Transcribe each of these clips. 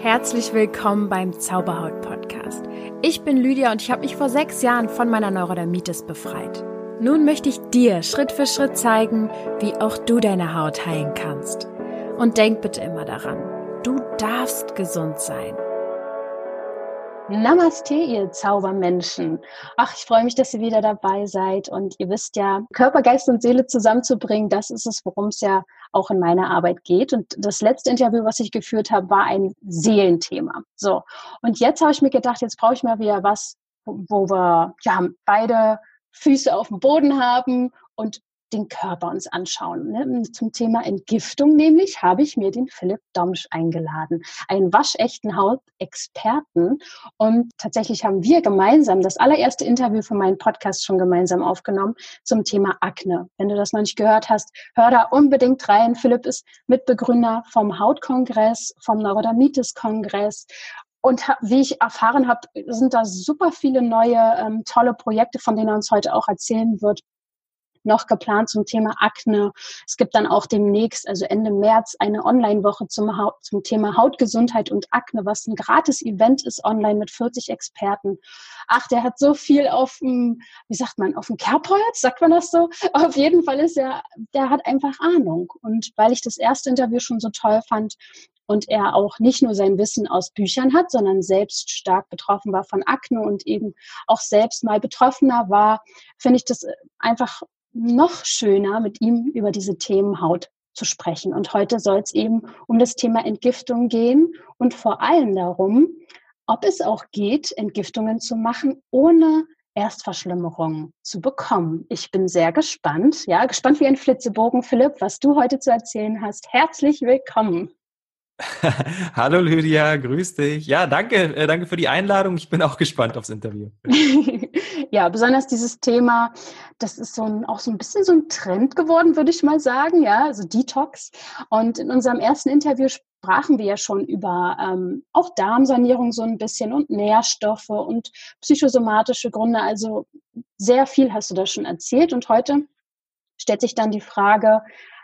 Herzlich willkommen beim Zauberhaut-Podcast. Ich bin Lydia und ich habe mich vor 6 Jahren von meiner Neurodermitis befreit. Nun möchte ich dir Schritt für Schritt zeigen, wie auch du deine Haut heilen kannst. Und denk bitte immer daran, du darfst gesund sein. Namaste, ihr Zaubermenschen. Ach, ich freue mich, dass ihr wieder dabei seid. Und ihr wisst ja, Körper, Geist und Seele zusammenzubringen, das ist es, worum es ja auch in meiner Arbeit geht. Und das letzte Interview, was ich geführt habe, war ein Seelenthema. So, und jetzt habe ich mir gedacht, jetzt brauche ich mal wieder was, wo wir ja beide Füße auf dem Boden haben und den Körper uns anschauen. Ne? Zum Thema Entgiftung nämlich habe ich mir den Philipp Domsch eingeladen, einen waschechten Hautexperten. Und tatsächlich haben wir gemeinsam das allererste Interview von meinem Podcast schon gemeinsam aufgenommen zum Thema Akne. Wenn du das noch nicht gehört hast, hör da unbedingt rein. Philipp ist Mitbegründer vom Hautkongress, vom Neurodermitis-Kongress. Und wie ich erfahren habe, sind da super viele neue, tolle Projekte, von denen er uns heute auch erzählen wird, noch geplant zum Thema Akne. Es gibt dann auch demnächst, also Ende März, eine Online-Woche zum Thema Hautgesundheit und Akne, was ein gratis Event ist, online mit 40 Experten. Ach, der hat so viel auf dem, auf dem Kerbholz, sagt man das so? Auf jeden Fall der hat einfach Ahnung. Und weil ich das erste Interview schon so toll fand, und er auch nicht nur sein Wissen aus Büchern hat, sondern selbst stark betroffen war von Akne und eben auch selbst mal Betroffener war, finde ich das einfach noch schöner, mit ihm über diese Themen Haut zu sprechen. Und heute soll es eben um das Thema Entgiftung gehen und vor allem darum, ob es auch geht, Entgiftungen zu machen, ohne Erstverschlimmerungen zu bekommen. Ich bin sehr gespannt, gespannt wie ein Flitzebogen, Philipp, was du heute zu erzählen hast. Herzlich willkommen. Hallo Lydia, grüß dich. Ja, danke für die Einladung. Ich bin auch gespannt aufs Interview. Ja, besonders dieses Thema, das ist auch so ein bisschen so ein Trend geworden, würde ich mal sagen, also Detox. Und in unserem ersten Interview sprachen wir ja schon über auch Darmsanierung so ein bisschen und Nährstoffe und psychosomatische Gründe. Also sehr viel hast du da schon erzählt. Und heute stellt sich dann die Frage,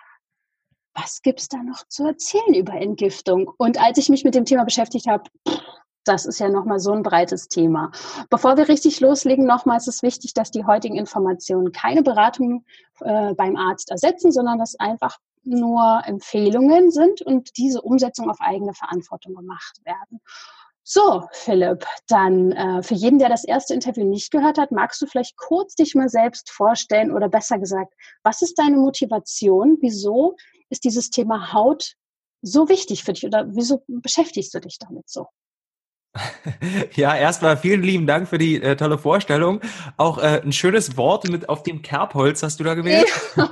was gibt's da noch zu erzählen über Entgiftung? Und als ich mich mit dem Thema beschäftigt habe, das ist ja nochmal so ein breites Thema. Bevor wir richtig loslegen, nochmal ist es wichtig, dass die heutigen Informationen keine Beratung beim Arzt ersetzen, sondern dass einfach nur Empfehlungen sind und diese Umsetzung auf eigene Verantwortung gemacht werden. So, Philipp, dann für jeden, der das erste Interview nicht gehört hat, magst du vielleicht kurz dich mal selbst vorstellen oder besser gesagt, was ist deine Motivation? Wieso ist dieses Thema Haut so wichtig für dich oder wieso beschäftigst du dich damit so? Ja, erstmal vielen lieben Dank für die tolle Vorstellung. Auch ein schönes Wort mit auf dem Kerbholz hast du da gewählt.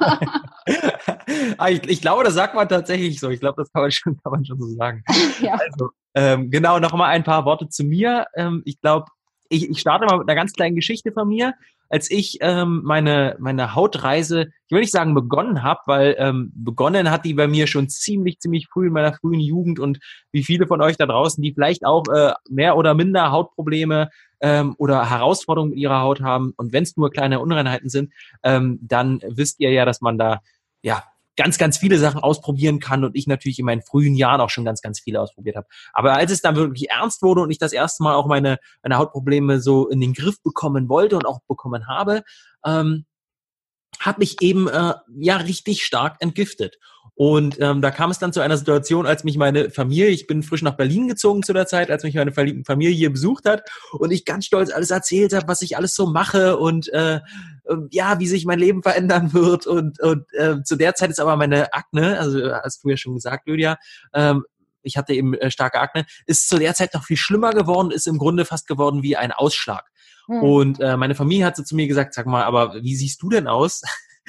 Ich glaube, das sagt man tatsächlich so. Ich glaube, das kann man schon so sagen. Ja. Also, genau, noch mal ein paar Worte zu mir. Ich glaube, ich starte mal mit einer ganz kleinen Geschichte von mir. Als ich meine Hautreise, ich will nicht sagen begonnen habe, weil begonnen hat die bei mir schon ziemlich früh in meiner frühen Jugend und wie viele von euch da draußen, die vielleicht auch mehr oder minder Hautprobleme oder Herausforderungen mit ihrer Haut haben und wenn es nur kleine Unreinheiten sind, dann wisst ihr ja, dass man da ganz viele Sachen ausprobieren kann und ich natürlich in meinen frühen Jahren auch schon ganz viele ausprobiert habe. Aber als es dann wirklich ernst wurde und ich das erste Mal auch meine Hautprobleme so in den Griff bekommen wollte und auch bekommen habe, habe mich eben richtig stark entgiftet. Und da kam es dann zu einer Situation, als mich meine Familie, ich bin frisch nach Berlin gezogen zu der Zeit, als mich meine Familie hier besucht hat und ich ganz stolz alles erzählt habe, was ich alles so mache und wie sich mein Leben verändern wird. Und zu der Zeit ist aber meine Akne, also hast du ja schon gesagt, Lydia, ich hatte eben starke Akne, ist zu der Zeit noch viel schlimmer geworden, ist im Grunde fast geworden wie ein Ausschlag. Und meine Familie hat so zu mir gesagt, sag mal, aber wie siehst du denn aus?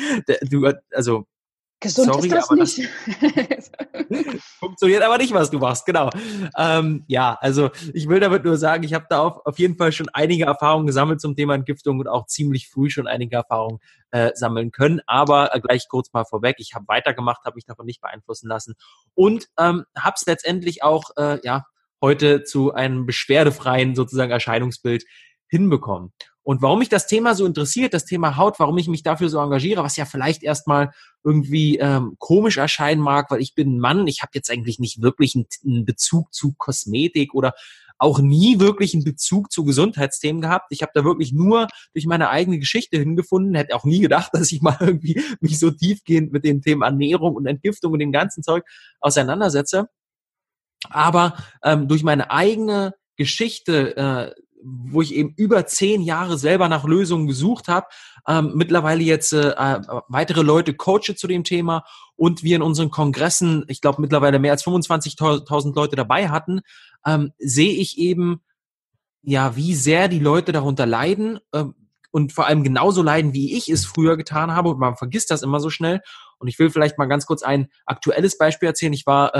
Gesund sorry, ist das aber nicht. Das funktioniert aber nicht, was du machst, genau. Also ich will damit nur sagen, ich habe da auf jeden Fall schon einige Erfahrungen gesammelt zum Thema Entgiftung und auch ziemlich früh schon einige Erfahrungen sammeln können. Aber gleich kurz mal vorweg, ich habe weitergemacht, habe mich davon nicht beeinflussen lassen und habe es letztendlich auch heute zu einem beschwerdefreien sozusagen Erscheinungsbild hinbekommen. Und warum mich das Thema so interessiert, das Thema Haut, warum ich mich dafür so engagiere, was ja vielleicht erstmal irgendwie komisch erscheinen mag, weil ich bin ein Mann, ich habe jetzt eigentlich nicht wirklich einen Bezug zu Kosmetik oder auch nie wirklich einen Bezug zu Gesundheitsthemen gehabt. Ich habe da wirklich nur durch meine eigene Geschichte hingefunden, hätte auch nie gedacht, dass ich mal irgendwie mich so tiefgehend mit den Themen Ernährung und Entgiftung und dem ganzen Zeug auseinandersetze. Aber durch meine eigene Geschichte, wo ich eben über 10 Jahre selber nach Lösungen gesucht habe, mittlerweile jetzt weitere Leute coache zu dem Thema und wir in unseren Kongressen, ich glaube mittlerweile mehr als 25.000 Leute dabei hatten, sehe ich eben, ja, wie sehr die Leute darunter leiden und vor allem genauso leiden, wie ich es früher getan habe. Und man vergisst das immer so schnell. Und ich will vielleicht mal ganz kurz ein aktuelles Beispiel erzählen. Ich war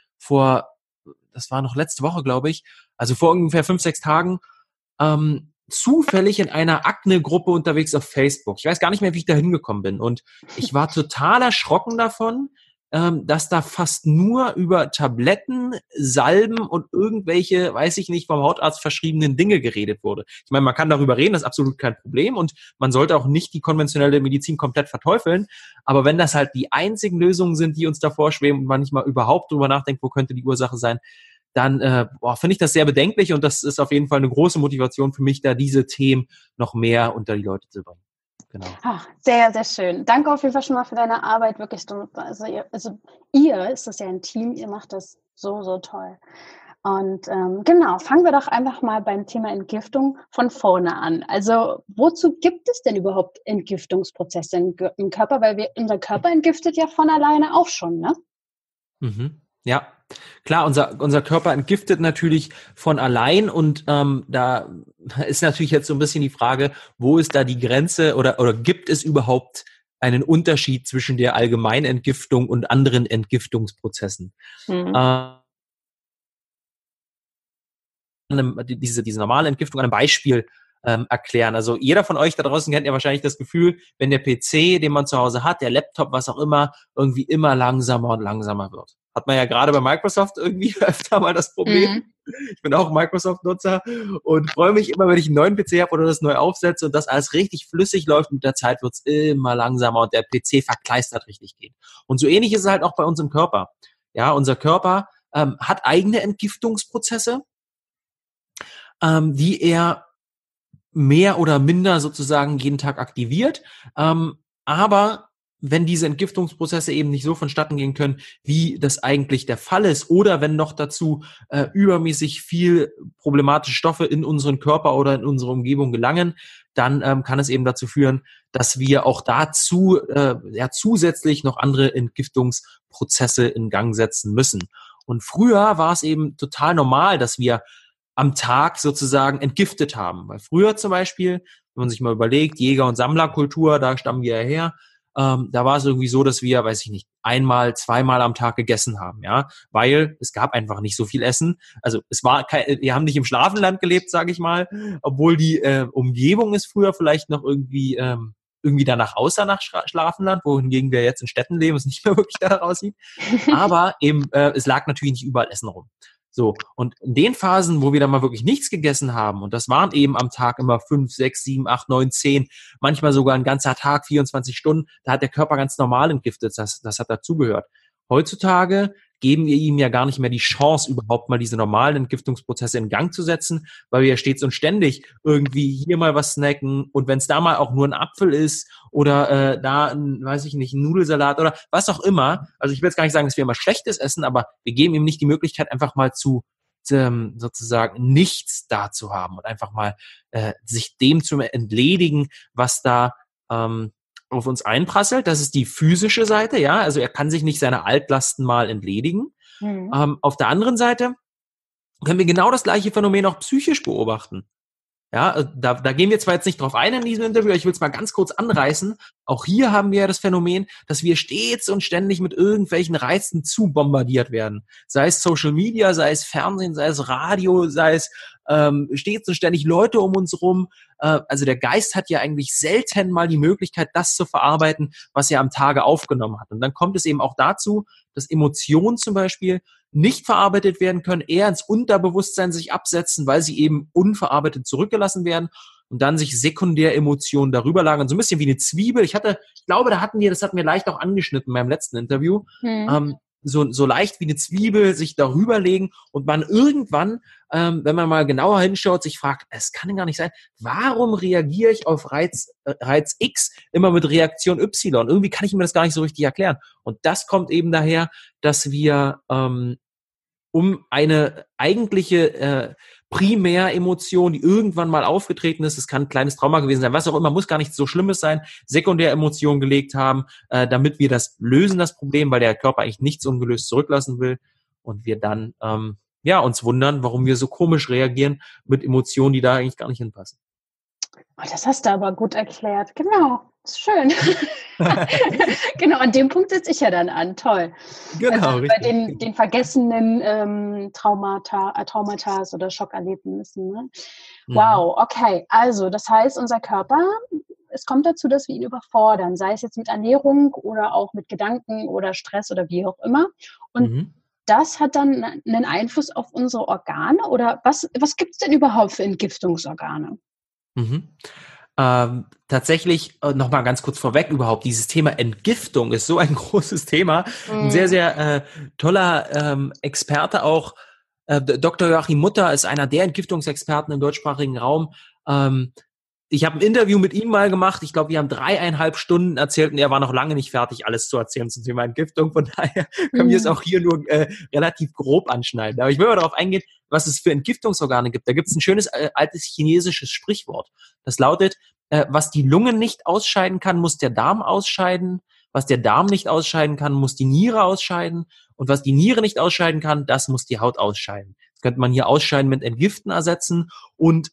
das war noch letzte Woche, glaube ich, also vor ungefähr 5-6 Tagen, zufällig in einer Akne-Gruppe unterwegs auf Facebook. Ich weiß gar nicht mehr, wie ich da hingekommen bin. Und ich war total erschrocken davon, dass da fast nur über Tabletten, Salben und irgendwelche, weiß ich nicht, vom Hautarzt verschriebenen Dinge geredet wurde. Ich meine, man kann darüber reden, das ist absolut kein Problem und man sollte auch nicht die konventionelle Medizin komplett verteufeln. Aber wenn das halt die einzigen Lösungen sind, die uns da vorschweben und man nicht mal überhaupt drüber nachdenkt, wo könnte die Ursache sein, dann finde ich das sehr bedenklich und das ist auf jeden Fall eine große Motivation für mich, da diese Themen noch mehr unter die Leute zu bringen. Genau. Ach, sehr, sehr schön. Danke auf jeden Fall schon mal für deine Arbeit. Wirklich, ihr ist das ja ein Team, ihr macht das so, so toll. Und genau, fangen wir doch einfach mal beim Thema Entgiftung von vorne an. Also wozu gibt es denn überhaupt Entgiftungsprozesse im Körper? Weil unser Körper entgiftet ja von alleine auch schon, ne? Mhm. Ja, klar, unser Körper entgiftet natürlich von allein und da ist natürlich jetzt so ein bisschen die Frage, wo ist da die Grenze oder gibt es überhaupt einen Unterschied zwischen der allgemeinen Entgiftung und anderen Entgiftungsprozessen? Diese normale Entgiftung an einem Beispiel erklären. Also jeder von euch da draußen kennt ja wahrscheinlich das Gefühl, wenn der PC, den man zu Hause hat, der Laptop, was auch immer, irgendwie immer langsamer und langsamer wird. Hat man ja gerade bei Microsoft irgendwie öfter mal das Problem. Ich bin auch Microsoft-Nutzer und freue mich immer, wenn ich einen neuen PC habe oder das neu aufsetze und das alles richtig flüssig läuft. Mit der Zeit wird es immer langsamer und der PC verkleistert richtig geht. Und so ähnlich ist es halt auch bei uns im Körper. Ja, unser Körper hat eigene Entgiftungsprozesse, die er mehr oder minder sozusagen jeden Tag aktiviert. Aber wenn diese Entgiftungsprozesse eben nicht so vonstatten gehen können, wie das eigentlich der Fall ist, oder wenn noch dazu übermäßig viel problematische Stoffe in unseren Körper oder in unsere Umgebung gelangen, dann kann es eben dazu führen, dass wir auch dazu zusätzlich noch andere Entgiftungsprozesse in Gang setzen müssen. Und früher war es eben total normal, dass wir am Tag sozusagen entgiftet haben. Weil früher zum Beispiel, wenn man sich mal überlegt, Jäger- und Sammlerkultur, da stammen wir ja her, da war es irgendwie so, dass wir, weiß ich nicht, 1-mal, 2-mal am Tag gegessen haben, ja, weil es gab einfach nicht so viel Essen. Also wir haben nicht im Schlafenland gelebt, sage ich mal, obwohl die Umgebung ist früher vielleicht noch irgendwie danach aussah nach Schlafenland, wohingegen wir jetzt in Städten leben, es nicht mehr wirklich danach aussieht. Aber eben, es lag natürlich nicht überall Essen rum. So, und in den Phasen, wo wir dann mal wirklich nichts gegessen haben, und das waren eben am Tag immer 5, 6, 7, 8, 9, 10, manchmal sogar ein ganzer Tag, 24 Stunden, da hat der Körper ganz normal entgiftet, das hat dazugehört. Heutzutage geben wir ihm ja gar nicht mehr die Chance, überhaupt mal diese normalen Entgiftungsprozesse in Gang zu setzen, weil wir ja stets und ständig irgendwie hier mal was snacken und wenn es da mal auch nur ein Apfel ist oder da ein Nudelsalat oder was auch immer. Also ich will jetzt gar nicht sagen, dass wir immer Schlechtes essen, aber wir geben ihm nicht die Möglichkeit, einfach mal sozusagen nichts da zu haben und einfach mal sich dem zu entledigen, was da auf uns einprasselt. Das ist die physische Seite, ja. Also er kann sich nicht seiner Altlasten mal entledigen. Auf der anderen Seite können wir genau das gleiche Phänomen auch psychisch beobachten. Ja, da gehen wir zwar jetzt nicht drauf ein in diesem Interview, aber ich will es mal ganz kurz anreißen. Auch hier haben wir ja das Phänomen, dass wir stets und ständig mit irgendwelchen Reizen zu bombardiert werden. Sei es Social Media, sei es Fernsehen, sei es Radio, sei es stets und ständig Leute um uns rum. Also der Geist hat ja eigentlich selten mal die Möglichkeit, das zu verarbeiten, was er am Tage aufgenommen hat. Und dann kommt es eben auch dazu, dass Emotionen zum Beispiel nicht verarbeitet werden können, eher ins Unterbewusstsein sich absetzen, weil sie eben unverarbeitet zurückgelassen werden. und dann sich Sekundäremotionen darüber lagern, so ein bisschen wie eine Zwiebel. Ich glaube, das hatten wir leicht auch angeschnitten in meinem letzten Interview, so leicht wie eine Zwiebel sich darüber legen und man irgendwann, wenn man mal genauer hinschaut, sich fragt, es kann ja gar nicht sein, warum reagiere ich auf Reiz X immer mit Reaktion Y? Irgendwie kann ich mir das gar nicht so richtig erklären. Und das kommt eben daher, dass wir um eine eigentliche Primäremotion, die irgendwann mal aufgetreten ist, es kann ein kleines Trauma gewesen sein, was auch immer, muss gar nichts so Schlimmes sein, Sekundäremotionen gelegt haben, damit wir das lösen, das Problem, weil der Körper eigentlich nichts ungelöst zurücklassen will und wir dann uns wundern, warum wir so komisch reagieren mit Emotionen, die da eigentlich gar nicht hinpassen. Oh, das hast du aber gut erklärt. Genau, ist schön. Genau, an dem Punkt sitze ich ja dann an. Toll. Genau, also richtig. Bei den vergessenen Traumata oder Schockerlebnissen. Ne? Wow, okay. Also das heißt, unser Körper, es kommt dazu, dass wir ihn überfordern, sei es jetzt mit Ernährung oder auch mit Gedanken oder Stress oder wie auch immer. Und das hat dann einen Einfluss auf unsere Organe? Oder was gibt es denn überhaupt für Entgiftungsorgane? Tatsächlich, nochmal ganz kurz vorweg überhaupt, dieses Thema Entgiftung ist so ein großes Thema. Ein sehr, sehr toller Experte auch. Dr. Joachim Mutter ist einer der Entgiftungsexperten im deutschsprachigen Raum. Ich habe ein Interview mit ihm mal gemacht. Ich glaube, wir haben 3,5 Stunden erzählt und er war noch lange nicht fertig, alles zu erzählen zum Thema Entgiftung. Von daher können wir es auch hier nur relativ grob anschneiden. Aber ich will mal darauf eingehen, was es für Entgiftungsorgane gibt. Da gibt es ein schönes altes chinesisches Sprichwort. Das lautet, was die Lunge nicht ausscheiden kann, muss der Darm ausscheiden. Was der Darm nicht ausscheiden kann, muss die Niere ausscheiden. Und was die Niere nicht ausscheiden kann, das muss die Haut ausscheiden. Das könnte man hier Ausscheiden mit Entgiften ersetzen. Und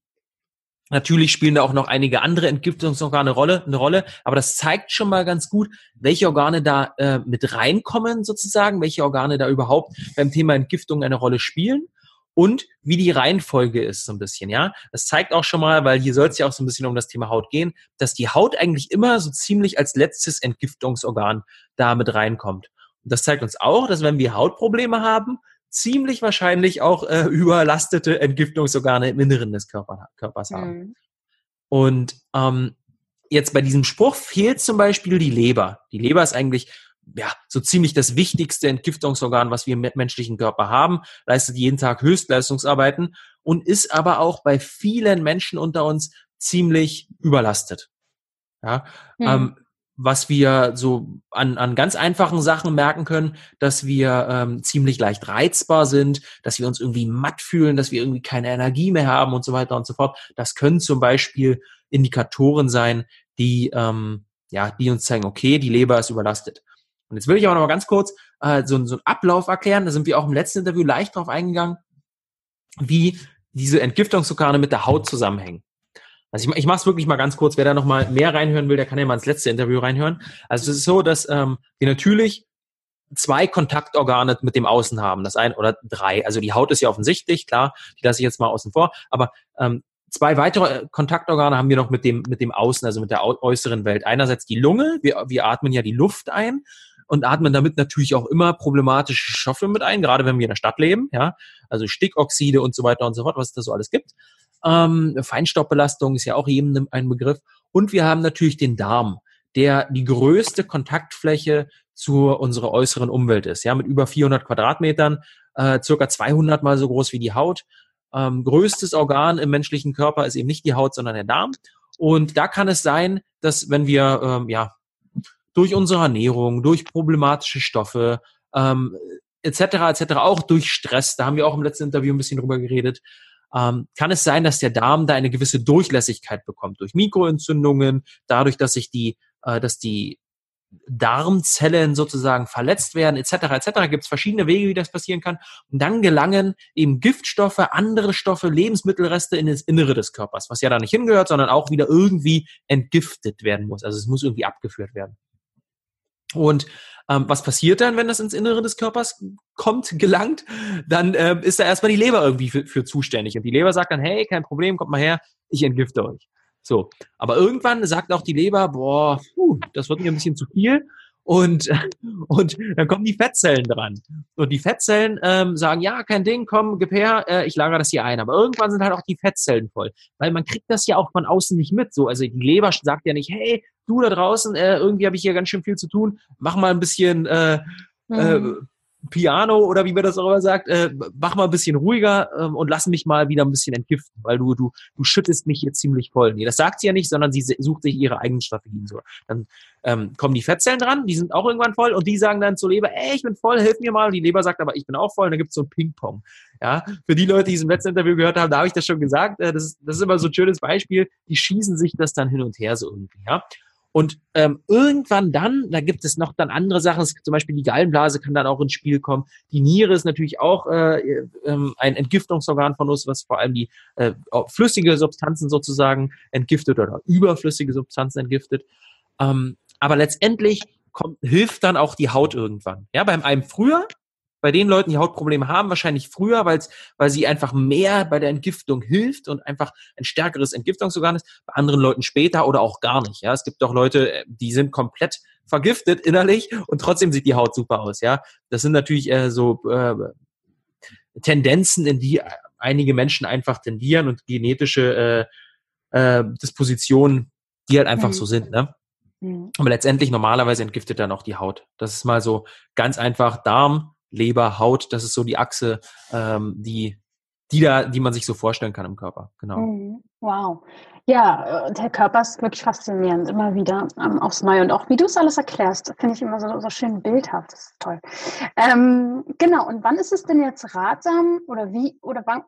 natürlich spielen da auch noch einige andere Entgiftungsorgane eine Rolle, aber das zeigt schon mal ganz gut, welche Organe da mit reinkommen sozusagen, welche Organe da überhaupt beim Thema Entgiftung eine Rolle spielen und wie die Reihenfolge ist so ein bisschen, ja. Das zeigt auch schon mal, weil hier soll es ja auch so ein bisschen um das Thema Haut gehen, dass die Haut eigentlich immer so ziemlich als letztes Entgiftungsorgan da mit reinkommt. Und das zeigt uns auch, dass wenn wir Hautprobleme haben, ziemlich wahrscheinlich auch überlastete Entgiftungsorgane im Inneren des Körpers haben. Und jetzt bei diesem Spruch fehlt zum Beispiel die Leber. Die Leber ist eigentlich so ziemlich das wichtigste Entgiftungsorgan, was wir im menschlichen Körper haben, leistet jeden Tag Höchstleistungsarbeiten und ist aber auch bei vielen Menschen unter uns ziemlich überlastet. Ja. Was wir so an ganz einfachen Sachen merken können, dass wir ziemlich leicht reizbar sind, dass wir uns irgendwie matt fühlen, dass wir irgendwie keine Energie mehr haben und so weiter und so fort. Das können zum Beispiel Indikatoren sein, die uns zeigen, okay, die Leber ist überlastet. Und jetzt will ich aber noch mal ganz kurz so einen Ablauf erklären. Da sind wir auch im letzten Interview leicht drauf eingegangen, wie diese Entgiftungsorgane mit der Haut zusammenhängen. Also ich mache es wirklich mal ganz kurz. Wer da noch mal mehr reinhören will, der kann ja mal ins letzte Interview reinhören. Also es ist so, dass wir natürlich 2 Kontaktorgane mit dem Außen haben. Das eine oder 3. Also die Haut ist ja offensichtlich, klar, die lasse ich jetzt mal außen vor. Aber 2 weitere Kontaktorgane haben wir noch mit dem Außen, also mit der äußeren Welt. Einerseits die Lunge. Wir atmen ja die Luft ein und atmen damit natürlich auch immer problematische Stoffe mit ein, gerade wenn wir in der Stadt leben. Ja, also Stickoxide und so weiter und so fort, was es da so alles gibt. Feinstaubbelastung ist ja auch jedem ein Begriff. Und wir haben natürlich den Darm, der die größte Kontaktfläche zu unserer äußeren Umwelt ist. Ja, mit über 400 Quadratmetern, circa 200 mal so groß wie die Haut. Größtes Organ im menschlichen Körper ist eben nicht die Haut, sondern der Darm. Und da kann es sein, dass wenn wir durch unsere Ernährung, durch problematische Stoffe etc., auch durch Stress, da haben wir auch im letzten Interview ein bisschen drüber geredet, kann es sein, dass der Darm da eine gewisse Durchlässigkeit bekommt durch Mikroentzündungen, dadurch, dass die Darmzellen sozusagen verletzt werden, etc. Gibt es verschiedene Wege, wie das passieren kann. Und dann gelangen eben Giftstoffe, andere Stoffe, Lebensmittelreste in das Innere des Körpers, was ja da nicht hingehört, sondern auch wieder irgendwie entgiftet werden muss. Also es muss irgendwie abgeführt werden. Und was passiert dann, wenn das ins Innere des Körpers gelangt? Dann ist da erstmal die Leber irgendwie für zuständig. Und die Leber sagt dann, hey, kein Problem, kommt mal her, ich entgifte euch. So, aber irgendwann sagt auch die Leber, das wird mir ein bisschen zu viel. und dann kommen die Fettzellen dran. Und die Fettzellen sagen, ja, kein Ding, komm, gib her, ich lagere das hier ein. Aber irgendwann sind halt auch die Fettzellen voll. Weil man kriegt das ja auch von außen nicht mit. So, also die Leber sagt ja nicht, hey, du da draußen, irgendwie habe ich hier ganz schön viel zu tun, mach mal ein bisschen Piano oder wie man das auch immer sagt, mach mal ein bisschen ruhiger und lass mich mal wieder ein bisschen entgiften, weil du schüttest mich hier ziemlich voll. Nee, das sagt sie ja nicht, sondern sie sucht sich ihre eigenen Strategien. So. Dann kommen die Fettzellen dran, die sind auch irgendwann voll und die sagen dann zur Leber, ey, ich bin voll, hilf mir mal. Und die Leber sagt aber, ich bin auch voll und dann gibt's so ein Ping-Pong. Ja, für die Leute, die es im letzten Interview gehört haben, da habe ich das schon gesagt, das ist immer so ein schönes Beispiel, die schießen sich das dann hin und her so irgendwie, ja. Und irgendwann dann, da gibt es noch dann andere Sachen, zum Beispiel die Gallenblase kann dann auch ins Spiel kommen. Die Niere ist natürlich auch ein Entgiftungsorgan von uns, was vor allem die flüssige Substanzen sozusagen entgiftet oder überflüssige Substanzen entgiftet. Aber letztendlich hilft dann auch die Haut irgendwann. Ja, beim einem früher, bei den Leuten, die Hautprobleme haben, wahrscheinlich früher, weil sie einfach mehr bei der Entgiftung hilft und einfach ein stärkeres Entgiftungsorgan ist. Bei anderen Leuten später oder auch gar nicht. Ja, es gibt auch Leute, die sind komplett vergiftet innerlich und trotzdem sieht die Haut super aus. Ja, das sind natürlich Tendenzen, in die einige Menschen einfach tendieren und genetische Dispositionen, die halt einfach so sind. Ne? Aber letztendlich normalerweise entgiftet dann auch die Haut. Das ist mal so ganz einfach Darm, Leber, Haut, das ist so die Achse, die man sich so vorstellen kann im Körper. Genau. Wow. Ja, der Körper ist wirklich faszinierend, immer wieder aufs Neue. Und auch wie du es alles erklärst, finde ich immer so schön bildhaft. Das ist toll. Genau, und wann ist es denn jetzt ratsam wann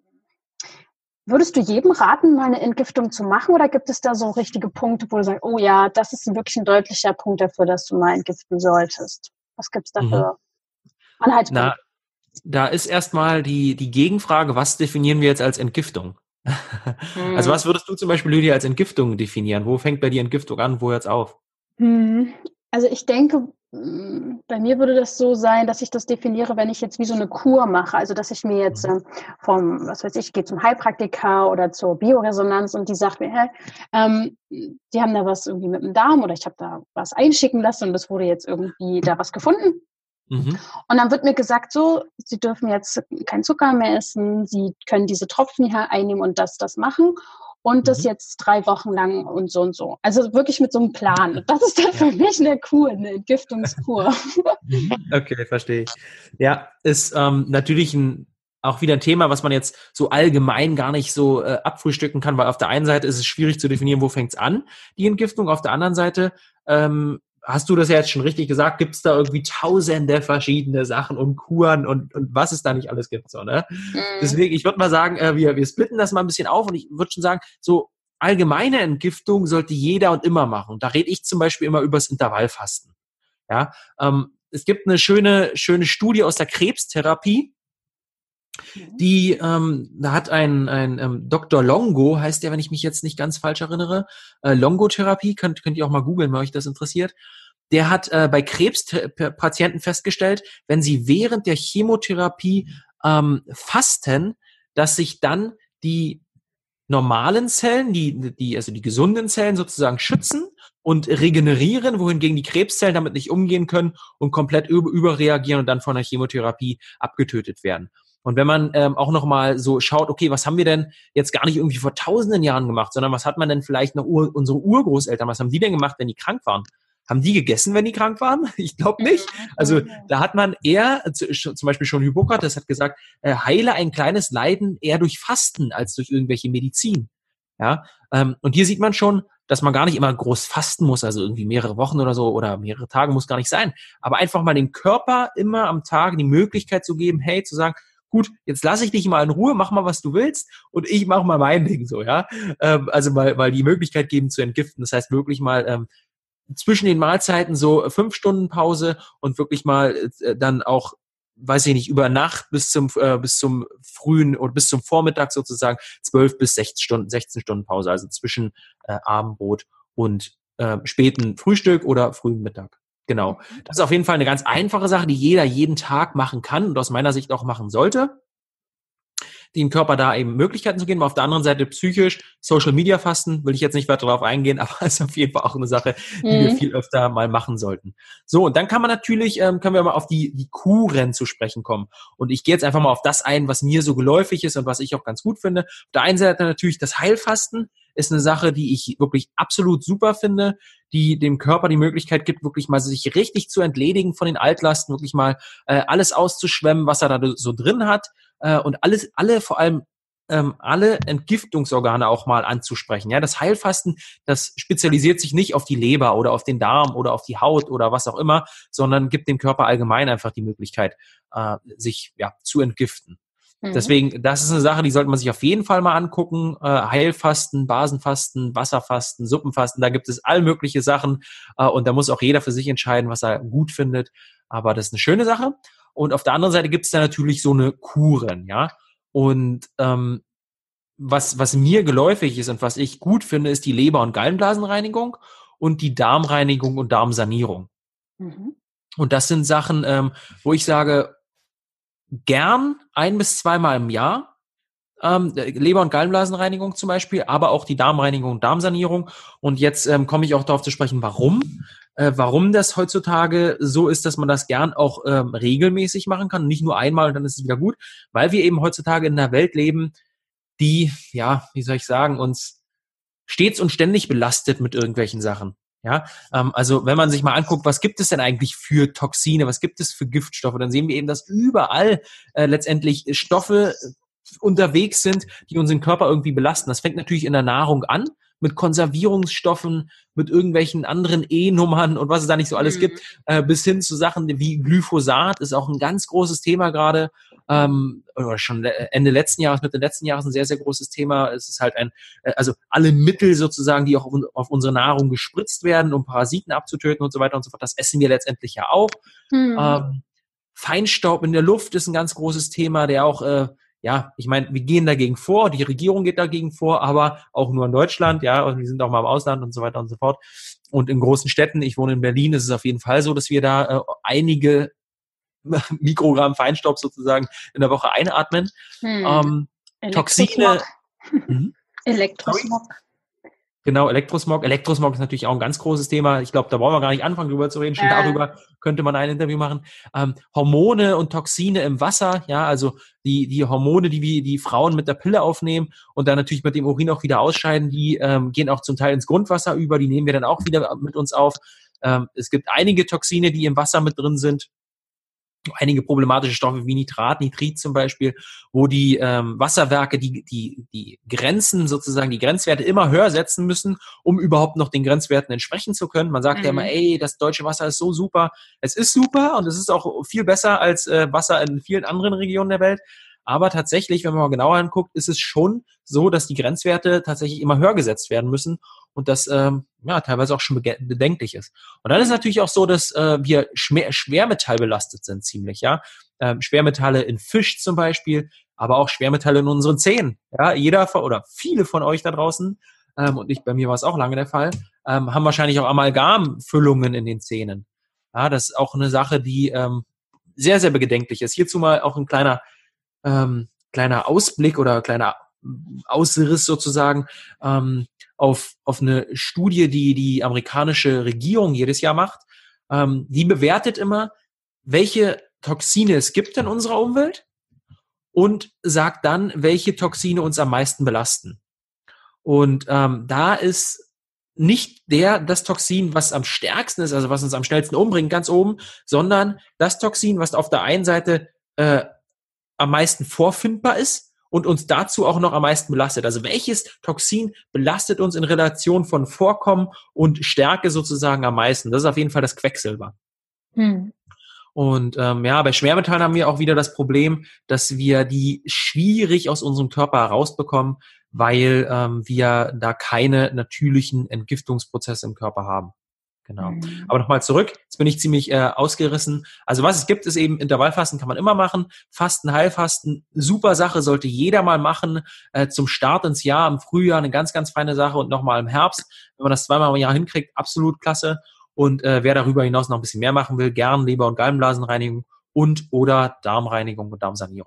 würdest du jedem raten, mal eine Entgiftung zu machen? Oder gibt es da so richtige Punkte, wo du sagst, oh ja, das ist wirklich ein deutlicher Punkt dafür, dass du mal entgiften solltest? Was gibt es dafür? Na, da ist erstmal die Gegenfrage, was definieren wir jetzt als Entgiftung? Also was würdest du zum Beispiel, Lydia, als Entgiftung definieren? Wo fängt bei dir Entgiftung an, wo hört es auf? Also ich denke, bei mir würde das so sein, dass ich das definiere, wenn ich jetzt wie so eine Kur mache. Also dass ich mir jetzt ich gehe zum Heilpraktiker oder zur Bioresonanz und die sagt mir, die haben da was irgendwie mit dem Darm oder ich habe da was einschicken lassen und es wurde jetzt irgendwie da was gefunden. Und dann wird mir gesagt, so, Sie dürfen jetzt keinen Zucker mehr essen, Sie können diese Tropfen hier einnehmen und das machen und das jetzt 3 Wochen lang und so und so. Also wirklich mit so einem Plan. Das ist dann für mich eine Kur, eine Entgiftungskur. Okay, verstehe ich. Ja, ist natürlich auch wieder ein Thema, was man jetzt so allgemein gar nicht so abfrühstücken kann, weil auf der einen Seite ist es schwierig zu definieren, wo fängt's an, die Entgiftung. Auf der anderen Seite hast du das ja jetzt schon richtig gesagt, gibt es da irgendwie tausende verschiedene Sachen und Kuren und was es da nicht alles gibt. So, ne? Deswegen, ich würde mal sagen, wir splitten das mal ein bisschen auf und ich würde schon sagen, so allgemeine Entgiftung sollte jeder und immer machen. Da rede ich zum Beispiel immer über das Intervallfasten. Ja, es gibt eine schöne Studie aus der Krebstherapie, die, da hat ein Dr. Longo, heißt der, wenn ich mich jetzt nicht ganz falsch erinnere, Longo-Therapie, könnt ihr auch mal googeln, wenn euch das interessiert. Der hat bei Krebspatienten festgestellt, wenn sie während der Chemotherapie fasten, dass sich dann die normalen Zellen, also die gesunden Zellen sozusagen schützen und regenerieren, wohingegen die Krebszellen damit nicht umgehen können und komplett überreagieren und dann von der Chemotherapie abgetötet werden. Und wenn man auch nochmal so schaut, okay, was haben wir denn jetzt gar nicht irgendwie vor tausenden Jahren gemacht, sondern was hat man denn vielleicht noch unsere Urgroßeltern, was haben die denn gemacht, wenn die krank waren? Haben die gegessen, wenn die krank waren? Ich glaube nicht. Also da hat man eher, zum Beispiel schon Hippokrates hat gesagt, heile ein kleines Leiden eher durch Fasten als durch irgendwelche Medizin. Ja, und hier sieht man schon, dass man gar nicht immer groß fasten muss, also irgendwie mehrere Wochen oder so oder mehrere Tage muss gar nicht sein. Aber einfach mal dem Körper immer am Tag die Möglichkeit zu geben, hey, zu sagen, gut, jetzt lasse ich dich mal in Ruhe, mach mal, was du willst und ich mache mal mein Ding so, ja. Also mal die Möglichkeit geben zu entgiften. Das heißt wirklich mal zwischen den Mahlzeiten so 5 Stunden Pause und wirklich mal dann auch, weiß ich nicht, über Nacht bis zum frühen oder bis zum Vormittag sozusagen 12 bis 16 Stunden Pause, also zwischen Abendbrot und späten Frühstück oder frühen Mittag. Genau. Das ist auf jeden Fall eine ganz einfache Sache, die jeder jeden Tag machen kann und aus meiner Sicht auch machen sollte. den Körper da eben Möglichkeiten zu geben. Auf der anderen Seite psychisch, Social Media Fasten, will ich jetzt nicht weiter darauf eingehen, aber ist auf jeden Fall auch eine Sache, die wir viel öfter mal machen sollten. So, und dann kann man natürlich, können wir mal auf die Kuren zu sprechen kommen. Und ich gehe jetzt einfach mal auf das ein, was mir so geläufig ist und was ich auch ganz gut finde. Auf der einen Seite natürlich das Heilfasten ist eine Sache, die ich wirklich absolut super finde, die dem Körper die Möglichkeit gibt, wirklich mal sich richtig zu entledigen von den Altlasten, wirklich mal alles auszuschwemmen, was er da so drin hat und vor allem alle Entgiftungsorgane auch mal anzusprechen. Ja, das Heilfasten, das spezialisiert sich nicht auf die Leber oder auf den Darm oder auf die Haut oder was auch immer, sondern gibt dem Körper allgemein einfach die Möglichkeit, sich zu entgiften. Deswegen, das ist eine Sache, die sollte man sich auf jeden Fall mal angucken. Heilfasten, Basenfasten, Wasserfasten, Suppenfasten, da gibt es all mögliche Sachen und da muss auch jeder für sich entscheiden, was er gut findet. Aber das ist eine schöne Sache. Und auf der anderen Seite gibt es da natürlich so eine Kuren, ja. Und was mir geläufig ist und was ich gut finde, ist die Leber- und Gallenblasenreinigung und die Darmreinigung und Darmsanierung. Und das sind Sachen, wo ich sage, gern 1 bis 2 Mal im Jahr, Leber- und Gallenblasenreinigung zum Beispiel, aber auch die Darmreinigung und Darmsanierung. Und jetzt komme ich auch darauf zu sprechen, warum das heutzutage so ist, dass man das gern auch regelmäßig machen kann, nicht nur einmal und dann ist es wieder gut, weil wir eben heutzutage in einer Welt leben, die, wie soll ich sagen, uns stets und ständig belastet mit irgendwelchen Sachen. Ja, also wenn man sich mal anguckt, was gibt es denn eigentlich für Toxine, was gibt es für Giftstoffe, dann sehen wir eben, dass überall letztendlich Stoffe unterwegs sind, die unseren Körper irgendwie belasten. Das fängt natürlich in der Nahrung an, mit Konservierungsstoffen, mit irgendwelchen anderen E-Nummern und was es da nicht so alles gibt, bis hin zu Sachen wie Glyphosat ist auch ein ganz großes Thema gerade, oder schon Ende letzten Jahres, Mitte letzten Jahres ein sehr, sehr großes Thema. Es ist halt also alle Mittel sozusagen, die auch auf unsere Nahrung gespritzt werden, um Parasiten abzutöten und so weiter und so fort, das essen wir letztendlich ja auch. Feinstaub in der Luft ist ein ganz großes Thema, der auch ich meine, wir gehen dagegen vor, die Regierung geht dagegen vor, aber auch nur in Deutschland, und wir sind auch mal im Ausland und so weiter und so fort. Und in großen Städten, ich wohne in Berlin, ist es auf jeden Fall so, dass wir da einige Mikrogramm Feinstaub sozusagen in der Woche einatmen. Toxine. Elektrosmog. Genau, Elektrosmog. Elektrosmog ist natürlich auch ein ganz großes Thema. Ich glaube, da brauchen wir gar nicht anfangen, drüber zu reden. Schon darüber könnte man ein Interview machen. Hormone und Toxine im Wasser, also die Hormone, die Frauen mit der Pille aufnehmen und dann natürlich mit dem Urin auch wieder ausscheiden, die gehen auch zum Teil ins Grundwasser über, die nehmen wir dann auch wieder mit uns auf. Es gibt einige Toxine, die im Wasser mit drin sind. Einige problematische Stoffe wie Nitrat, Nitrit zum Beispiel, wo die Wasserwerke die Grenzen sozusagen, die Grenzwerte immer höher setzen müssen, um überhaupt noch den Grenzwerten entsprechen zu können. Man sagt ja immer, das deutsche Wasser ist so super. Es ist super und es ist auch viel besser als Wasser in vielen anderen Regionen der Welt. Aber tatsächlich, wenn man mal genauer anguckt, ist es schon so, dass die Grenzwerte tatsächlich immer höher gesetzt werden müssen und das teilweise auch schon bedenklich ist. Und dann ist es natürlich auch so, dass wir schwermetallbelastet sind ziemlich, Schwermetalle in Fisch zum Beispiel, aber auch Schwermetalle in unseren Zähnen. Ja, jeder oder viele von euch da draußen, und bei mir war es auch lange der Fall, haben wahrscheinlich auch Amalgamfüllungen in den Zähnen. Ja, das ist auch eine Sache, die sehr, sehr bedenklich ist. Hierzu mal auch ein kleiner Ausblick oder kleiner Ausriss sozusagen auf eine Studie, die amerikanische Regierung jedes Jahr macht. Die bewertet immer, welche Toxine es gibt in unserer Umwelt und sagt dann, welche Toxine uns am meisten belasten. Und da ist nicht das Toxin, was am stärksten ist, also was uns am schnellsten umbringt, ganz oben, sondern das Toxin, was auf der einen Seite am meisten vorfindbar ist und uns dazu auch noch am meisten belastet. Also welches Toxin belastet uns in Relation von Vorkommen und Stärke sozusagen am meisten? Das ist auf jeden Fall das Quecksilber. Und bei Schwermetallen haben wir auch wieder das Problem, dass wir die schwierig aus unserem Körper herausbekommen, weil wir da keine natürlichen Entgiftungsprozesse im Körper haben. Genau. Aber nochmal zurück, jetzt bin ich ziemlich ausgerissen. Also was es gibt, ist eben Intervallfasten kann man immer machen. Fasten, Heilfasten, super Sache, sollte jeder mal machen. Zum Start ins Jahr, im Frühjahr eine ganz, ganz feine Sache und nochmal im Herbst. Wenn man das 2-mal im Jahr hinkriegt, absolut klasse. Und wer darüber hinaus noch ein bisschen mehr machen will, gern Leber- und Gallenblasenreinigung und oder Darmreinigung und Darmsanierung.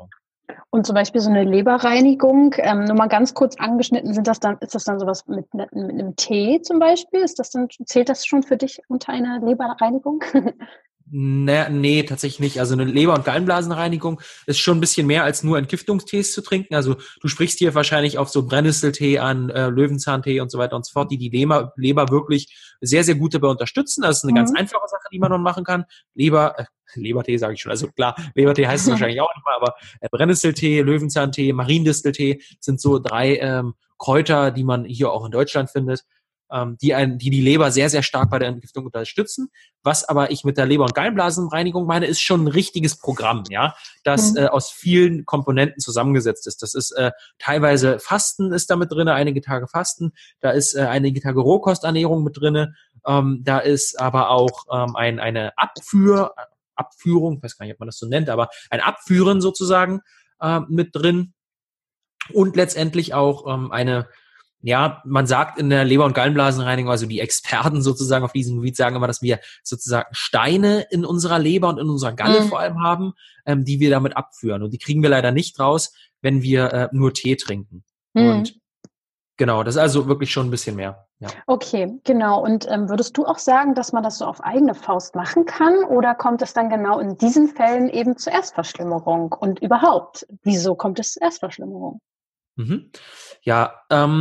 Und zum Beispiel so eine Leberreinigung, nur mal ganz kurz angeschnitten, ist das dann sowas mit einem Tee zum Beispiel? Zählt das schon für dich unter einer Leberreinigung? Nee, tatsächlich nicht. Also eine Leber- und Gallenblasenreinigung ist schon ein bisschen mehr als nur Entgiftungstees zu trinken. Also du sprichst hier wahrscheinlich auf so Brennnesseltee an, Löwenzahntee und so weiter und so fort, die Leber wirklich sehr, sehr gut dabei unterstützen. Das ist eine ganz einfache Sache, die man noch machen kann. Lebertee sage ich schon. Also klar, Lebertee heißt es wahrscheinlich auch nicht mal, aber Brennnesseltee, Löwenzahntee, Mariendisteltee sind so 3 Kräuter, die man hier auch in Deutschland findet, die Leber sehr, sehr stark bei der Entgiftung unterstützen. Was aber ich mit der Leber- und Gallenblasenreinigung meine, ist schon ein richtiges Programm, ja, das aus vielen Komponenten zusammengesetzt ist. Das ist teilweise Fasten ist da mit drin, einige Tage Fasten, da ist einige Tage Rohkosternährung mit drin, da ist aber auch eine Abführung, ich weiß gar nicht, ob man das so nennt, aber ein Abführen sozusagen mit drin und letztendlich auch man sagt in der Leber- und Gallenblasenreinigung, also die Experten sozusagen auf diesem Gebiet sagen immer, dass wir sozusagen Steine in unserer Leber und in unserer Galle vor allem haben, die wir damit abführen. Und die kriegen wir leider nicht raus, wenn wir nur Tee trinken. Und genau, das ist also wirklich schon ein bisschen mehr. Ja. Okay, genau. Und würdest du auch sagen, dass man das so auf eigene Faust machen kann? Oder kommt es dann genau in diesen Fällen eben zur Erstverschlimmerung? Und überhaupt, wieso kommt es zur Erstverschlimmerung? Ja,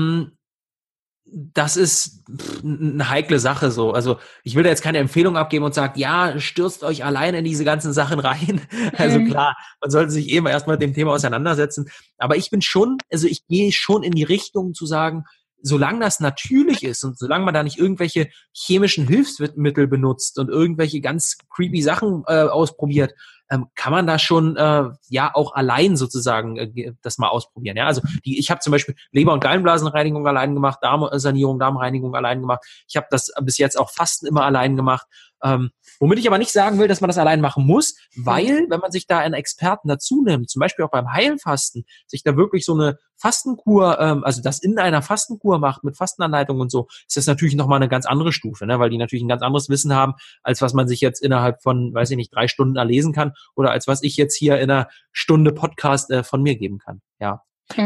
das ist eine heikle Sache so. Also ich will da jetzt keine Empfehlung abgeben und sagen, ja, stürzt euch allein in diese ganzen Sachen rein. Also klar, man sollte sich eben erstmal mit dem Thema auseinandersetzen. Aber ich gehe schon in die Richtung zu sagen, solange das natürlich ist und solange man da nicht irgendwelche chemischen Hilfsmittel benutzt und irgendwelche ganz creepy Sachen ausprobiert, kann man da schon auch allein sozusagen das mal ausprobieren. Ja, also ich habe zum Beispiel Leber- und Gallenblasenreinigung allein gemacht, Darmsanierung, Darmreinigung allein gemacht. Ich habe das bis jetzt auch Fasten immer allein gemacht. Womit ich aber nicht sagen will, dass man das allein machen muss, weil, wenn man sich da einen Experten dazu nimmt, zum Beispiel auch beim Heilfasten, sich da wirklich so eine Fastenkur, also das in einer Fastenkur macht mit Fastenanleitung und so, ist das natürlich nochmal eine ganz andere Stufe, ne? Weil die natürlich ein ganz anderes Wissen haben, als was man sich jetzt innerhalb von, 3 Stunden erlesen kann oder als was ich jetzt hier in einer Stunde Podcast von mir geben kann. Ja.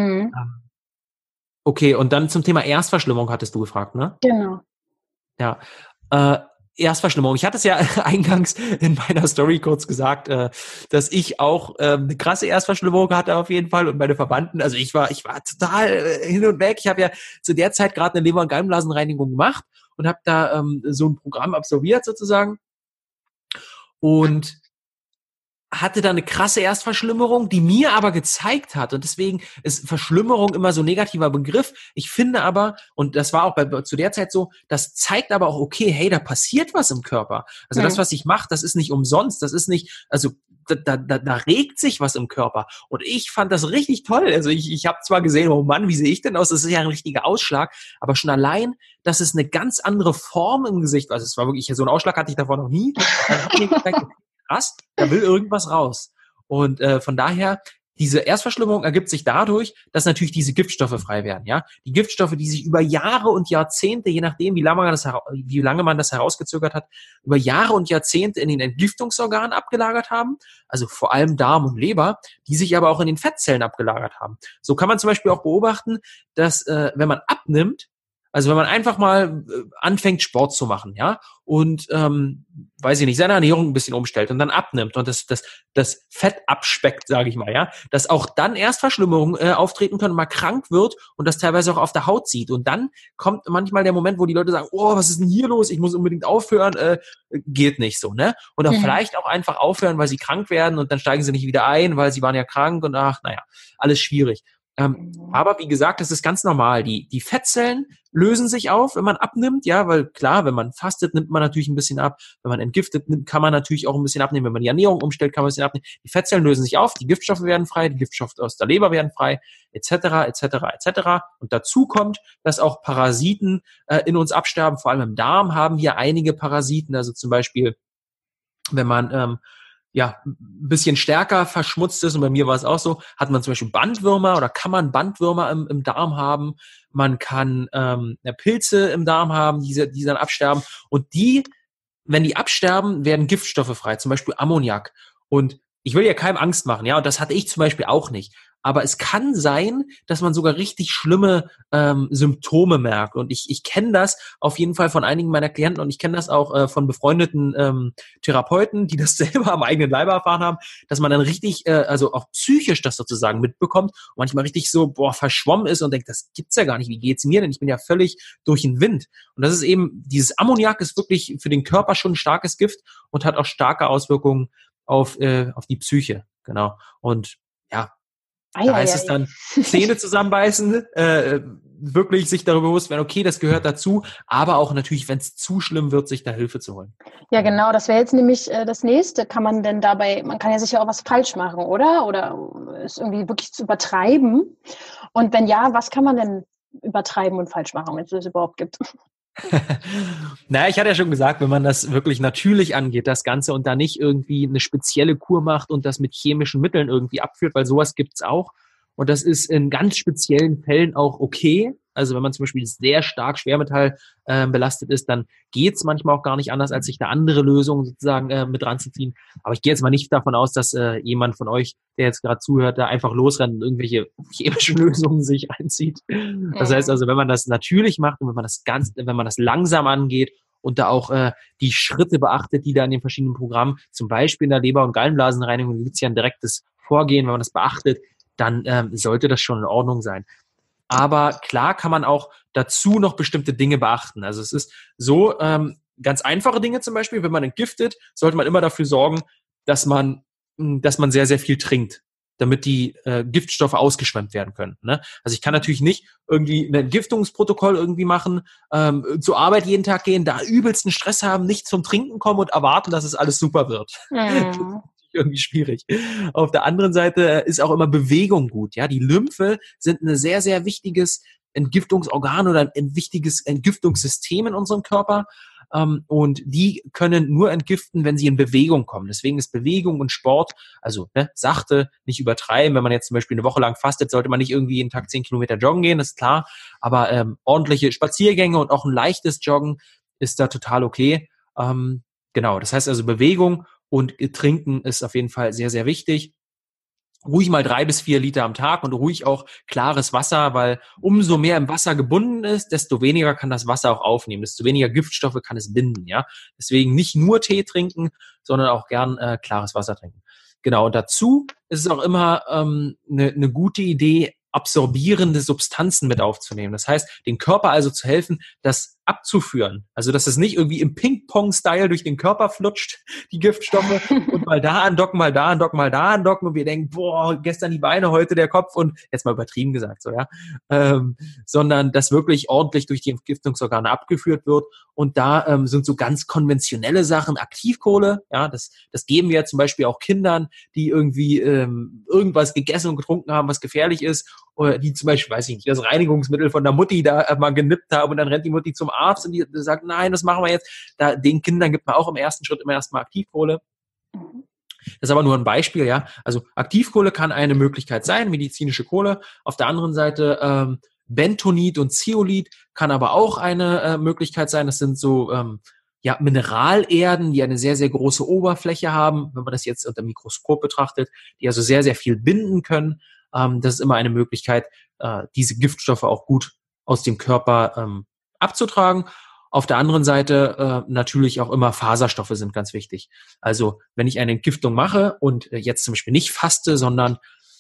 Okay, und dann zum Thema Erstverschlimmerung hattest du gefragt, ne? Genau. Ja. Erstverschlimmerung. Ich hatte es ja eingangs in meiner Story kurz gesagt, dass ich auch eine krasse Erstverschlimmerung hatte auf jeden Fall und meine Verwandten, also ich war total hin und weg. Ich habe ja zu der Zeit gerade eine Leber- und Gallenblasenreinigung gemacht und habe da so ein Programm absolviert sozusagen und hatte da eine krasse Erstverschlimmerung, die mir aber gezeigt hat, und deswegen ist Verschlimmerung immer so ein negativer Begriff. Ich finde aber, und das war auch zu der Zeit so, das zeigt aber auch, okay, hey, da passiert was im Körper. Also das, was ich mache, das ist nicht umsonst, das ist nicht, also da regt sich was im Körper. Und ich fand das richtig toll. Also ich habe zwar gesehen, oh Mann, wie sehe ich denn aus? Das ist ja ein richtiger Ausschlag, aber schon allein, dass es eine ganz andere Form im Gesicht war. Also es war wirklich, so einen Ausschlag hatte ich davor noch nie. Dann hab ich mir gedacht, krass, da will irgendwas raus. Und von daher, diese Erstverschlimmerung ergibt sich dadurch, dass natürlich diese Giftstoffe frei werden. Ja, die Giftstoffe, die sich über Jahre und Jahrzehnte, je nachdem, wie lange man das herausgezögert hat, über Jahre und Jahrzehnte in den Entgiftungsorganen abgelagert haben, also vor allem Darm und Leber, die sich aber auch in den Fettzellen abgelagert haben. So kann man zum Beispiel auch beobachten, dass wenn man abnimmt, also wenn man einfach mal anfängt, Sport zu machen, ja, und weiß ich nicht, seine Ernährung ein bisschen umstellt und dann abnimmt und das Fett abspeckt, sage ich mal, ja, dass auch dann Erstverschlimmerungen auftreten können, man krank wird und das teilweise auch auf der Haut sieht. Und dann kommt manchmal der Moment, wo die Leute sagen, oh, was ist denn hier los? Ich muss unbedingt aufhören. Geht nicht so, ne? Oder vielleicht auch einfach aufhören, weil sie krank werden und dann steigen sie nicht wieder ein, weil sie waren ja krank und alles schwierig. Aber wie gesagt, das ist ganz normal. Die Fettzellen lösen sich auf, wenn man abnimmt, ja, weil klar, wenn man fastet, nimmt man natürlich ein bisschen ab. Wenn man entgiftet, kann man natürlich auch ein bisschen abnehmen. Wenn man die Ernährung umstellt, kann man ein bisschen abnehmen. Die Fettzellen lösen sich auf, die Giftstoffe werden frei, die Giftstoffe aus der Leber werden frei, etc., etc., etc. Und dazu kommt, dass auch Parasiten in uns absterben. Vor allem im Darm haben wir einige Parasiten, also zum Beispiel, wenn man ein bisschen stärker verschmutzt ist, und bei mir war es auch so, hat man zum Beispiel Bandwürmer oder kann man Bandwürmer im Darm haben, man kann Pilze im Darm haben, die dann absterben, und wenn die absterben, werden Giftstoffe frei, zum Beispiel Ammoniak. Und ich will ja keinem Angst machen, ja, und das hatte ich zum Beispiel auch nicht. Aber es kann sein, dass man sogar richtig schlimme Symptome merkt. Und ich kenne das auf jeden Fall von einigen meiner Klienten und ich kenne das auch von befreundeten Therapeuten, die das selber am eigenen Leibe erfahren haben, dass man dann richtig, also auch psychisch das sozusagen mitbekommt und manchmal richtig so, verschwommen ist und denkt, das gibt's ja gar nicht, wie geht's mir denn? Ich bin ja völlig durch den Wind. Und das ist eben, dieses Ammoniak ist wirklich für den Körper schon ein starkes Gift und hat auch starke Auswirkungen auf die Psyche. Genau. Und ja, da heißt es dann, Zähne zusammenbeißen, wirklich sich darüber bewusst werden, okay, das gehört dazu, aber auch natürlich, wenn es zu schlimm wird, sich da Hilfe zu holen. Ja, genau, das wäre jetzt nämlich das Nächste. Kann man denn dabei, man kann ja sicher auch was falsch machen, oder? Oder es irgendwie wirklich zu übertreiben? Und wenn ja, was kann man denn übertreiben und falsch machen, wenn es das überhaupt gibt? Naja, ich hatte ja schon gesagt, wenn man das wirklich natürlich angeht, das Ganze, und da nicht irgendwie eine spezielle Kur macht und das mit chemischen Mitteln irgendwie abführt, weil sowas gibt's auch. Und das ist in ganz speziellen Fällen auch okay. Also wenn man zum Beispiel sehr stark Schwermetall belastet ist, dann geht's manchmal auch gar nicht anders, als sich da andere Lösungen sozusagen mit ranzuziehen. Aber ich gehe jetzt mal nicht davon aus, dass jemand von euch, der jetzt gerade zuhört, da einfach losrennt und irgendwelche chemischen Lösungen sich reinzieht. Das heißt also, wenn man das natürlich macht und wenn man das langsam angeht und da auch die Schritte beachtet, die da in den verschiedenen Programmen, zum Beispiel in der Leber- und Gallenblasenreinigung, gibt es ja ein direktes Vorgehen, wenn man das beachtet, dann sollte das schon in Ordnung sein. Aber klar kann man auch dazu noch bestimmte Dinge beachten. Also es ist so, ganz einfache Dinge zum Beispiel, wenn man entgiftet, sollte man immer dafür sorgen, dass man sehr, sehr viel trinkt, damit die Giftstoffe ausgeschwemmt werden können. Ne? Also ich kann natürlich nicht irgendwie ein Entgiftungsprotokoll irgendwie machen, zur Arbeit jeden Tag gehen, da übelsten Stress haben, nicht zum Trinken kommen und erwarten, dass es alles super wird. Ja. Irgendwie schwierig. Auf der anderen Seite ist auch immer Bewegung gut. Ja, die Lymphe sind ein sehr, sehr wichtiges Entgiftungsorgan oder ein wichtiges Entgiftungssystem in unserem Körper. Und die können nur entgiften, wenn sie in Bewegung kommen. Deswegen ist Bewegung und Sport, also sachte, nicht übertreiben. Wenn man jetzt zum Beispiel eine Woche lang fastet, sollte man nicht irgendwie jeden Tag 10 Kilometer joggen gehen, das ist klar. Aber ordentliche Spaziergänge und auch ein leichtes Joggen ist da total okay. Genau, das heißt also Bewegung und Trinken ist auf jeden Fall sehr, sehr wichtig. Ruhig mal 3 bis 4 Liter am Tag und ruhig auch klares Wasser, weil umso mehr im Wasser gebunden ist, desto weniger kann das Wasser auch aufnehmen, desto weniger Giftstoffe kann es binden, ja. Deswegen nicht nur Tee trinken, sondern auch gern klares Wasser trinken. Genau, und dazu ist es auch immer eine gute Idee, absorbierende Substanzen mit aufzunehmen. Das heißt, dem Körper also zu helfen, das abzuführen. Also, dass es nicht irgendwie im Ping-Pong-Style durch den Körper flutscht, die Giftstoffe, und mal da andocken, mal da andocken, mal da andocken, und wir denken, boah, gestern die Beine, heute der Kopf, und jetzt mal übertrieben gesagt, so, ja. Sondern, dass wirklich ordentlich durch die Entgiftungsorgane abgeführt wird. Und da sind so ganz konventionelle Sachen, Aktivkohle, ja, das geben wir zum Beispiel auch Kindern, die irgendwie irgendwas gegessen und getrunken haben, was gefährlich ist, oder die zum Beispiel, weiß ich nicht, das Reinigungsmittel von der Mutti da mal genippt haben und dann rennt die Mutti zum Arzt und die sagt, nein, das machen wir jetzt. Den Kindern gibt man auch im ersten Schritt immer erstmal Aktivkohle. Das ist aber nur ein Beispiel, ja. Also Aktivkohle kann eine Möglichkeit sein, medizinische Kohle. Auf der anderen Seite Bentonit und Zeolit kann aber auch eine Möglichkeit sein. Das sind so Mineralerden, die eine sehr, sehr große Oberfläche haben, wenn man das jetzt unter dem Mikroskop betrachtet, die also sehr, sehr viel binden können. Das ist immer eine Möglichkeit, diese Giftstoffe auch gut aus dem Körper abzutragen. Auf der anderen Seite natürlich auch immer Faserstoffe sind ganz wichtig. Also wenn ich eine Entgiftung mache und jetzt zum Beispiel nicht faste, sondern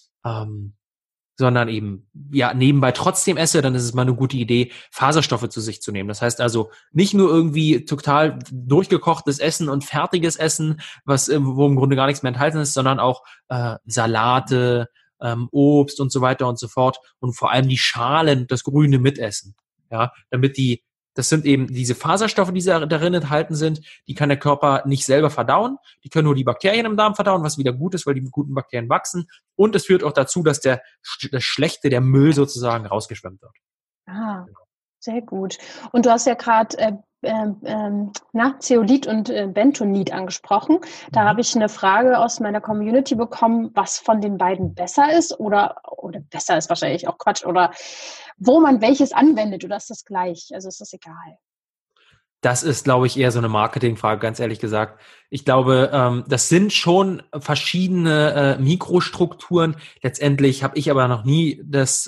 eben nebenbei trotzdem esse, dann ist es mal eine gute Idee, Faserstoffe zu sich zu nehmen. Das heißt also nicht nur irgendwie total durchgekochtes Essen und fertiges Essen, wo im Grunde gar nichts mehr enthalten ist, sondern auch Salate, Obst und so weiter und so fort, und vor allem die Schalen, das Grüne mitessen. Ja, das sind eben diese Faserstoffe, die darin enthalten sind, die kann der Körper nicht selber verdauen, die können nur die Bakterien im Darm verdauen, was wieder gut ist, weil die guten Bakterien wachsen, und es führt auch dazu, dass das Schlechte, der Müll sozusagen rausgeschwemmt wird. Ah, sehr gut. Und du hast ja gerade Zeolit und Bentonit angesprochen. Da habe ich eine Frage aus meiner Community bekommen, was von den beiden besser ist oder besser ist wahrscheinlich auch Quatsch, oder wo man welches anwendet, oder ist das gleich? Also ist das egal? Das ist, glaube ich, eher so eine Marketingfrage, ganz ehrlich gesagt. Ich glaube, das sind schon verschiedene Mikrostrukturen. Letztendlich habe ich aber noch nie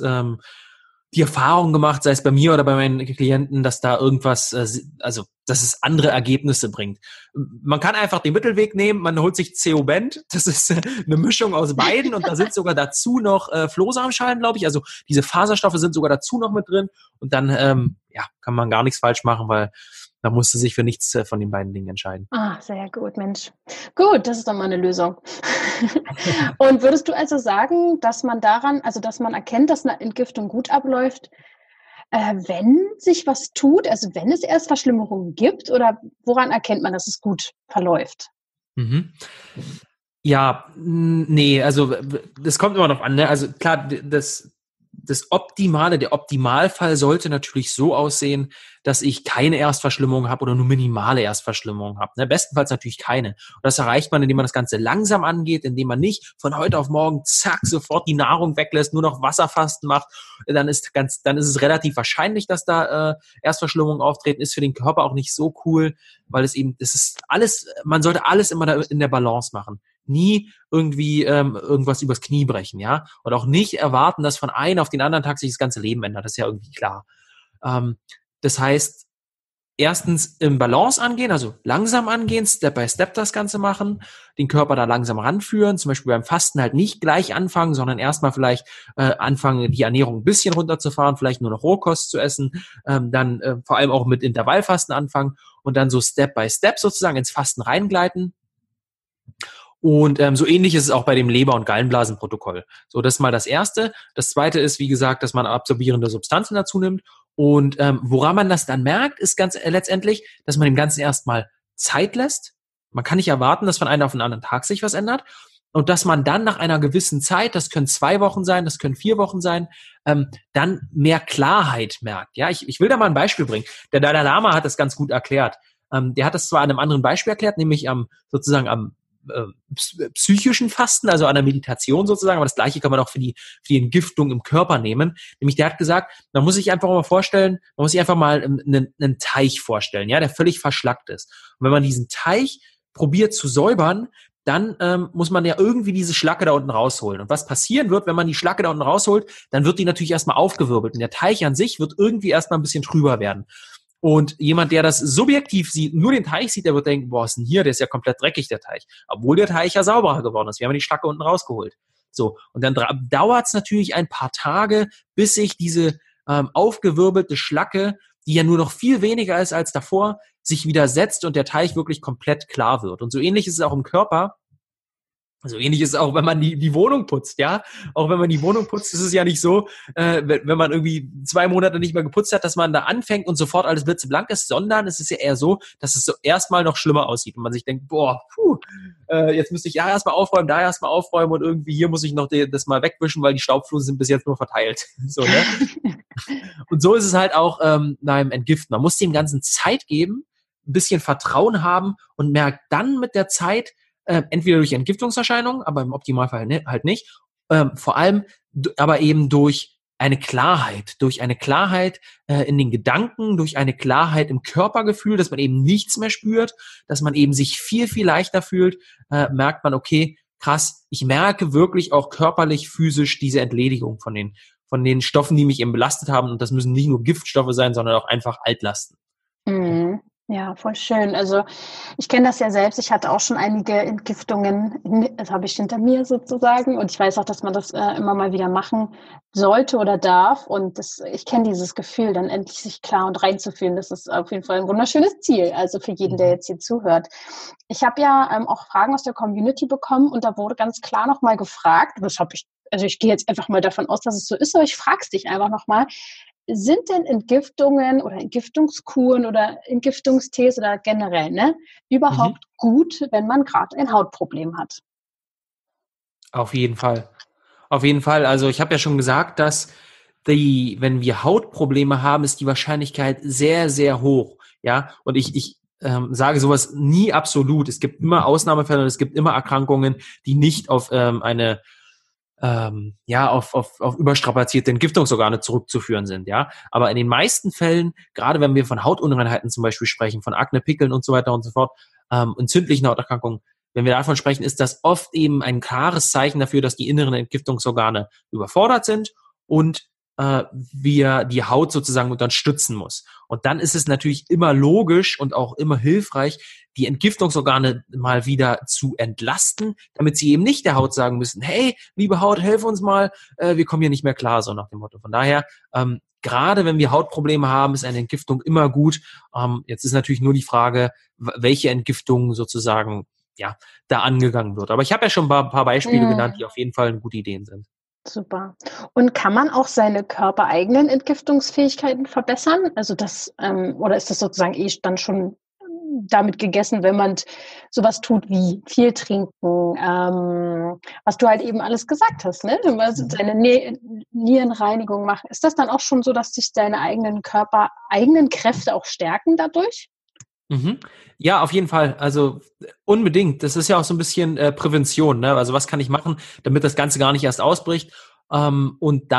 die Erfahrung gemacht, sei es bei mir oder bei meinen Klienten, dass da irgendwas, dass es andere Ergebnisse bringt. Man kann einfach den Mittelweg nehmen, man holt sich CO-Band, das ist eine Mischung aus beiden und da sind sogar dazu noch Flohsamenschalen, glaube ich, also diese Faserstoffe sind sogar dazu noch mit drin und dann kann man gar nichts falsch machen, weil da musste sich für nichts von den beiden Dingen entscheiden. Ah, sehr gut, Mensch. Gut, das ist doch mal eine Lösung. Und würdest du also sagen, dass man dass man erkennt, dass eine Entgiftung gut abläuft, wenn sich was tut, also wenn es erst Verschlimmerungen gibt, oder woran erkennt man, dass es gut verläuft? Mhm. Ja, nee, also das kommt immer noch an, ne? Also klar, der Optimalfall sollte natürlich so aussehen, dass ich keine Erstverschlimmerung habe oder nur minimale Erstverschlimmerung habe. Ne? Bestenfalls natürlich keine. Und das erreicht man, indem man das Ganze langsam angeht, indem man nicht von heute auf morgen zack sofort die Nahrung weglässt, nur noch Wasserfasten macht. Dann ist es relativ wahrscheinlich, dass da Erstverschlimmerungen auftreten. Ist für den Körper auch nicht so cool, weil man sollte alles immer in der Balance machen. Nie irgendwie irgendwas übers Knie brechen, ja. Und auch nicht erwarten, dass von einem auf den anderen Tag sich das ganze Leben ändert. Das ist ja irgendwie klar. Das heißt, erstens im Balance angehen, also langsam angehen, Step by Step das Ganze machen, den Körper da langsam ranführen, zum Beispiel beim Fasten halt nicht gleich anfangen, sondern erstmal vielleicht anfangen, die Ernährung ein bisschen runterzufahren, vielleicht nur noch Rohkost zu essen, dann vor allem auch mit Intervallfasten anfangen und dann so Step by Step sozusagen ins Fasten reingleiten. Und so ähnlich ist es auch bei dem Leber- und Gallenblasenprotokoll. So, das ist mal das Erste. Das Zweite ist, wie gesagt, dass man absorbierende Substanzen dazu nimmt. Und woran man das dann merkt, ist ganz letztendlich, dass man dem Ganzen erstmal Zeit lässt. Man kann nicht erwarten, dass von einem auf den anderen Tag sich was ändert. Und dass man dann nach einer gewissen Zeit, das können 2 Wochen sein, das können 4 Wochen sein, dann mehr Klarheit merkt. Ja, ich will da mal ein Beispiel bringen. Der Dalai Lama hat das ganz gut erklärt. Der hat das zwar an einem anderen Beispiel erklärt, nämlich am psychischen Fasten, also an der Meditation sozusagen, aber das Gleiche kann man auch für die Entgiftung im Körper nehmen. Nämlich der hat gesagt, man muss sich einfach mal einen Teich vorstellen, ja, der völlig verschlackt ist. Und wenn man diesen Teich probiert zu säubern, dann muss man ja irgendwie diese Schlacke da unten rausholen. Und was passieren wird, wenn man die Schlacke da unten rausholt, dann wird die natürlich erstmal aufgewirbelt. Und der Teich an sich wird irgendwie erstmal ein bisschen trüber werden. Und jemand, der das subjektiv sieht, nur den Teich sieht, der wird denken, boah, was ist denn hier? Der ist ja komplett dreckig, der Teich. Obwohl der Teich ja sauberer geworden ist. Wir haben die Schlacke unten rausgeholt. So, und dann dauert es natürlich ein paar Tage, bis sich diese aufgewirbelte Schlacke, die ja nur noch viel weniger ist als davor, sich wieder setzt und der Teich wirklich komplett klar wird. Und so ähnlich ist es auch im Körper. So ähnlich ist es auch, wenn man die Wohnung putzt, ja. Auch wenn man die Wohnung putzt, ist es ja nicht so, wenn man irgendwie 2 Monate nicht mehr geputzt hat, dass man da anfängt und sofort alles blitzeblank ist, sondern es ist ja eher so, dass es so erstmal noch schlimmer aussieht und man sich denkt, boah, jetzt müsste ich ja erstmal aufräumen, da erstmal aufräumen und irgendwie hier muss ich noch das mal wegwischen, weil die Staubflusen sind bis jetzt nur verteilt. So, ne? Und so ist es halt auch beim Entgiften. Man muss dem Ganzen Zeit geben, ein bisschen Vertrauen haben und merkt dann mit der Zeit, entweder durch Entgiftungserscheinungen, aber im Optimalfall halt nicht, vor allem aber eben durch eine Klarheit in den Gedanken, durch eine Klarheit im Körpergefühl, dass man eben nichts mehr spürt, dass man eben sich viel, viel leichter fühlt, merkt man, okay, krass, ich merke wirklich auch körperlich, physisch diese Entledigung von den Stoffen, die mich eben belastet haben, und das müssen nicht nur Giftstoffe sein, sondern auch einfach Altlasten. Mhm. Ja, voll schön. Also ich kenne das ja selbst. Ich hatte auch schon einige Entgiftungen, das habe ich hinter mir sozusagen. Und ich weiß auch, dass man das immer mal wieder machen sollte oder darf. Und ich kenne dieses Gefühl, dann endlich sich klar und rein zu fühlen. Das ist auf jeden Fall ein wunderschönes Ziel. Also für jeden, der jetzt hier zuhört. Ich habe ja auch Fragen aus der Community bekommen und da wurde ganz klar nochmal gefragt. Ich gehe jetzt einfach mal davon aus, dass es so ist, aber ich frage es dich einfach nochmal. Sind denn Entgiftungen oder Entgiftungskuren oder Entgiftungstees oder generell überhaupt gut, wenn man gerade ein Hautproblem hat? Auf jeden Fall. Auf jeden Fall. Also ich habe ja schon gesagt, dass wenn wir Hautprobleme haben, ist die Wahrscheinlichkeit sehr, sehr hoch. Ja, und ich sage sowas nie absolut. Es gibt immer Ausnahmefälle und es gibt immer Erkrankungen, die nicht auf eine auf überstrapazierte Entgiftungsorgane zurückzuführen sind, ja. Aber in den meisten Fällen, gerade wenn wir von Hautunreinheiten zum Beispiel sprechen, von Akne, Pickeln und so weiter und so fort, entzündlichen Hauterkrankungen, wenn wir davon sprechen, ist das oft eben ein klares Zeichen dafür, dass die inneren Entgiftungsorgane überfordert sind und wir die Haut sozusagen unterstützen muss. Und dann ist es natürlich immer logisch und auch immer hilfreich, die Entgiftungsorgane mal wieder zu entlasten, damit sie eben nicht der Haut sagen müssen, hey, liebe Haut, helf uns mal, wir kommen hier nicht mehr klar, so nach dem Motto. Von daher, gerade wenn wir Hautprobleme haben, ist eine Entgiftung immer gut. Jetzt ist natürlich nur die Frage, welche Entgiftung sozusagen da angegangen wird. Aber ich habe ja schon ein paar Beispiele genannt, die auf jeden Fall gute Ideen sind. Super. Und kann man auch seine körpereigenen Entgiftungsfähigkeiten verbessern? Also oder ist das sozusagen dann schon damit gegessen, wenn man sowas tut wie viel trinken, was du halt eben alles gesagt hast, ne? Seine Nierenreinigung machen. Ist das dann auch schon so, dass sich deine eigenen Kräfte auch stärken dadurch? Mhm. Ja, auf jeden Fall. Also unbedingt. Das ist ja auch so ein bisschen Prävention, ne? Also was kann ich machen, damit das Ganze gar nicht erst ausbricht? Und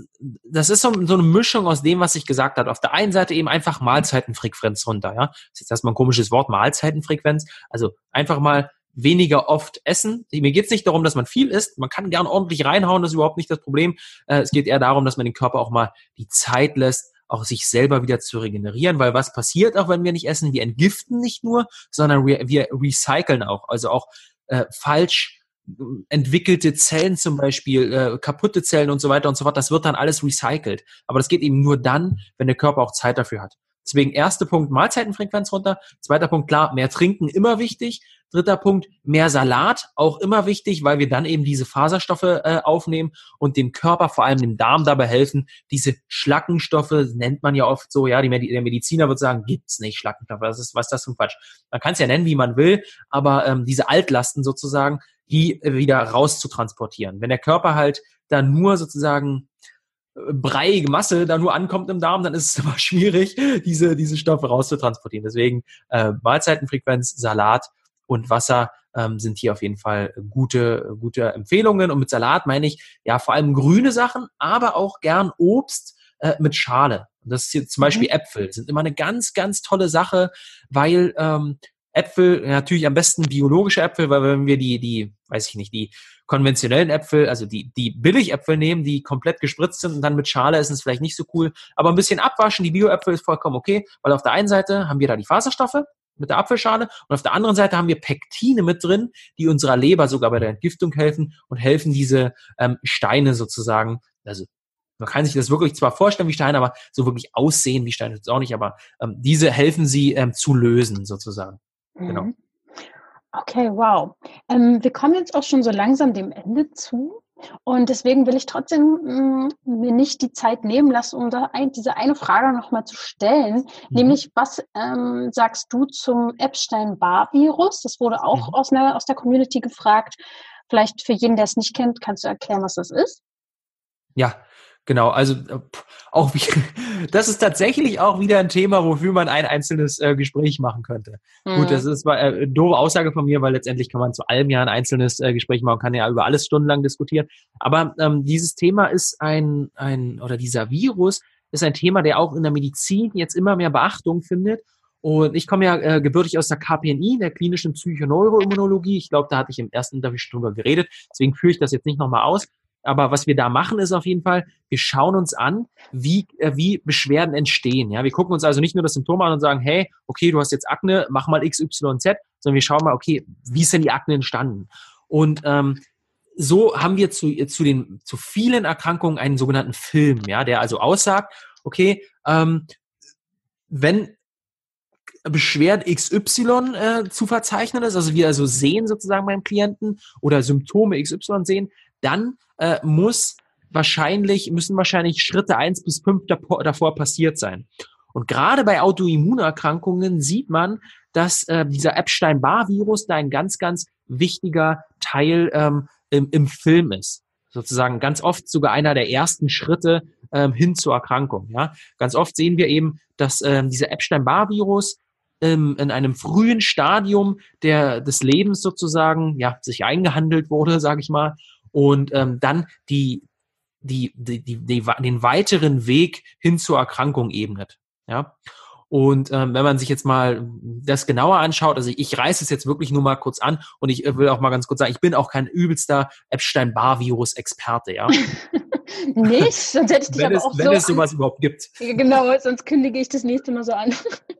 das ist so eine Mischung aus dem, was ich gesagt habe. Auf der einen Seite eben einfach Mahlzeitenfrequenz runter, ja. Das ist jetzt erstmal ein komisches Wort, Mahlzeitenfrequenz. Also einfach mal weniger oft essen. Mir geht es nicht darum, dass man viel isst. Man kann gern ordentlich reinhauen, das ist überhaupt nicht das Problem. Es geht eher darum, dass man den Körper auch mal die Zeit lässt, auch sich selber wieder zu regenerieren, weil was passiert auch, wenn wir nicht essen? Wir entgiften nicht nur, sondern wir recyceln auch, also auch falsch entwickelte Zellen zum Beispiel, kaputte Zellen und so weiter und so fort, das wird dann alles recycelt. Aber das geht eben nur dann, wenn der Körper auch Zeit dafür hat. Deswegen erster Punkt, Mahlzeitenfrequenz runter. Zweiter Punkt, klar, mehr trinken, immer wichtig. Dritter Punkt, mehr Salat, auch immer wichtig, weil wir dann eben diese Faserstoffe aufnehmen und dem Körper, vor allem dem Darm, dabei helfen, diese Schlackenstoffe, nennt man ja oft so, ja, der Mediziner wird sagen, gibt's nicht Schlackenstoffe, was ist das für ein Quatsch? Man kann es ja nennen, wie man will, aber diese Altlasten sozusagen, die wieder raus zu transportieren. Wenn der Körper halt dann nur sozusagen breiige Masse da nur ankommt im Darm, dann ist es immer schwierig, diese Stoffe rauszutransportieren. Deswegen Mahlzeitenfrequenz, Salat und Wasser sind hier auf jeden Fall gute Empfehlungen. Und mit Salat meine ich ja vor allem grüne Sachen, aber auch gern Obst mit Schale. Und das ist hier zum Beispiel Äpfel, sind immer eine ganz, ganz tolle Sache, weil Äpfel, natürlich am besten biologische Äpfel, weil wenn wir die konventionellen Äpfel, also die Billigäpfel nehmen, die komplett gespritzt sind und dann mit Schale essen, ist vielleicht nicht so cool. Aber ein bisschen abwaschen, die Bio-Äpfel ist vollkommen okay, weil auf der einen Seite haben wir da die Faserstoffe mit der Apfelschale und auf der anderen Seite haben wir Pektine mit drin, die unserer Leber sogar bei der Entgiftung helfen und helfen diese Steine sozusagen, also man kann sich das wirklich zwar vorstellen wie Steine, aber so wirklich aussehen wie Steine ist es auch nicht, aber diese helfen sie zu lösen sozusagen. Genau. Okay, wow. Wir kommen jetzt auch schon so langsam dem Ende zu und deswegen will ich trotzdem mir nicht die Zeit nehmen lassen, um diese eine Frage nochmal zu stellen, nämlich was sagst du zum Epstein-Barr-Virus? Das wurde auch aus der Community gefragt. Vielleicht für jeden, der es nicht kennt, kannst du erklären, was das ist? Ja, genau. Also das ist tatsächlich auch wieder ein Thema, wofür man ein einzelnes Gespräch machen könnte. Gut, das ist eine doofe Aussage von mir, weil letztendlich kann man zu allem ja ein einzelnes Gespräch machen, kann ja über alles stundenlang diskutieren. Aber dieses Thema ist oder dieser Virus ist ein Thema, der auch in der Medizin jetzt immer mehr Beachtung findet. Und ich komme ja gebürtig aus der KPNI, der klinischen Psychoneuroimmunologie. Ich glaube, da hatte ich im ersten Interview schon drüber geredet. Deswegen führe ich das jetzt nicht nochmal aus. Aber was wir da machen, ist auf jeden Fall, wir schauen uns an, wie Beschwerden entstehen. Ja, wir gucken uns also nicht nur das Symptom an und sagen, hey, okay, du hast jetzt Akne, mach mal XYZ, sondern wir schauen mal, okay, wie ist denn die Akne entstanden? Und so haben wir zu vielen Erkrankungen einen sogenannten Film, ja, der also aussagt, okay, wenn Beschwerden XY zu verzeichnen ist, also wir also sehen sozusagen beim Klienten oder Symptome XY sehen, dann müssen wahrscheinlich Schritte 1 bis 5 davor passiert sein. Und gerade bei Autoimmunerkrankungen sieht man, dass dieser Epstein-Barr-Virus da ein ganz, ganz wichtiger Teil im Film ist. Sozusagen ganz oft sogar einer der ersten Schritte hin zur Erkrankung. Ja? Ganz oft sehen wir eben, dass dieser Epstein-Barr-Virus in einem frühen Stadium des Lebens sozusagen sich eingehandelt wurde, sage ich mal. und dann den weiteren Weg hin zur Erkrankung ebnet. Ja. Und wenn man sich jetzt mal das genauer anschaut, also ich reiße es jetzt wirklich nur mal kurz an und ich will auch mal ganz kurz sagen, ich bin auch kein übelster Epstein-Barr-Virus-Experte, ja. Nicht? Sonst hätte ich dich aber auch wenn es sowas überhaupt gibt. Genau, sonst kündige ich das nächste Mal so an.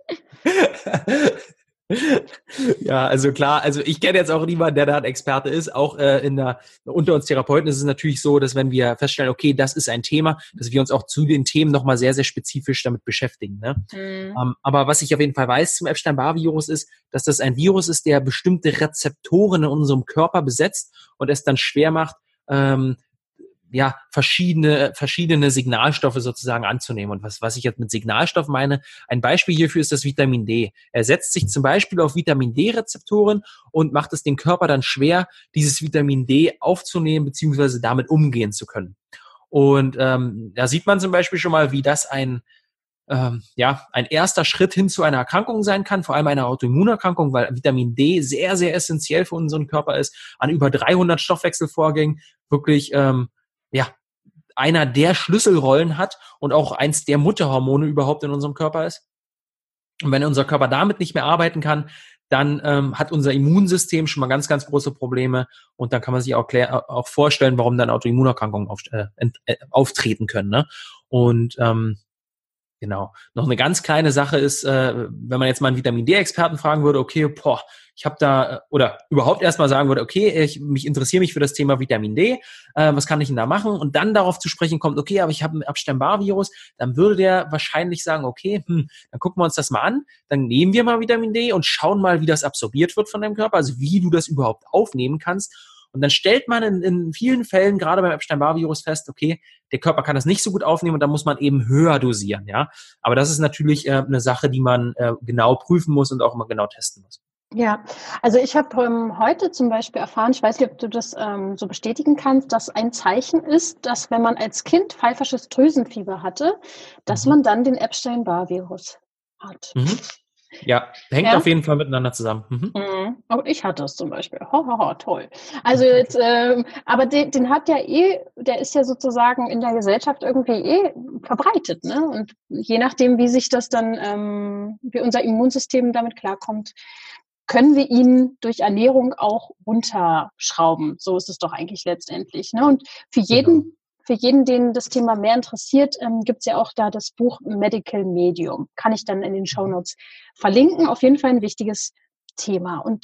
Ja, also klar, also ich kenne jetzt auch niemanden, der da ein Experte ist. Auch unter uns Therapeuten ist es natürlich so, dass wenn wir feststellen, okay, das ist ein Thema, dass wir uns auch zu den Themen nochmal sehr, sehr spezifisch damit beschäftigen. Ne? Aber was ich auf jeden Fall weiß zum Epstein-Barr-Virus ist, dass das ein Virus ist, der bestimmte Rezeptoren in unserem Körper besetzt und es dann schwer macht, verschiedene Signalstoffe sozusagen anzunehmen. Und was ich jetzt mit Signalstoff meine, ein Beispiel hierfür ist das Vitamin D. Er setzt sich zum Beispiel auf Vitamin D-Rezeptoren und macht es dem Körper dann schwer, dieses Vitamin D aufzunehmen bzw. damit umgehen zu können. Und da sieht man zum Beispiel schon mal, wie das ein erster Schritt hin zu einer Erkrankung sein kann, vor allem einer Autoimmunerkrankung, weil Vitamin D sehr, sehr essentiell für unseren Körper ist, an über 300 Stoffwechselvorgängen wirklich einer der Schlüsselrollen hat und auch eins der Mutterhormone überhaupt in unserem Körper ist. Und wenn unser Körper damit nicht mehr arbeiten kann, dann hat unser Immunsystem schon mal ganz, ganz große Probleme und dann kann man sich auch vorstellen, warum dann Autoimmunerkrankungen auftreten können. Ne? Und genau. Noch eine ganz kleine Sache ist, wenn man jetzt mal einen Vitamin-D-Experten fragen würde, okay, ich habe da, oder überhaupt erstmal sagen würde, okay, ich interessiere mich für das Thema Vitamin D, was kann ich denn da machen? Und dann darauf zu sprechen kommt, okay, aber ich habe ein Epstein-Barr-Virus, dann würde der wahrscheinlich sagen, okay, dann gucken wir uns das mal an, dann nehmen wir mal Vitamin D und schauen mal, wie das absorbiert wird von deinem Körper, also wie du das überhaupt aufnehmen kannst. Und dann stellt man in vielen Fällen, gerade beim Epstein-Barr-Virus, fest, okay, der Körper kann das nicht so gut aufnehmen und da muss man eben höher dosieren, ja. Aber das ist natürlich eine Sache, die man genau prüfen muss und auch immer genau testen muss. Ja, also ich habe heute zum Beispiel erfahren, ich weiß nicht, ob du das so bestätigen kannst, dass ein Zeichen ist, dass wenn man als Kind pfeifersches Drüsenfieber hatte, dass man dann den Epstein-Barr-Virus hat. Ja, hängt auf jeden Fall miteinander zusammen. Auch ich hatte es zum Beispiel. Toll. Also jetzt, aber den hat ja der ist ja sozusagen in der Gesellschaft irgendwie verbreitet, ne? Und je nachdem, wie sich das dann, wie unser Immunsystem damit klarkommt, können wir ihn durch Ernährung auch runterschrauben. So ist es doch eigentlich letztendlich, ne? Und für jeden, den das Thema mehr interessiert, gibt es ja auch da das Buch Medical Medium. Kann ich dann in den Shownotes verlinken. Auf jeden Fall ein wichtiges Thema. Und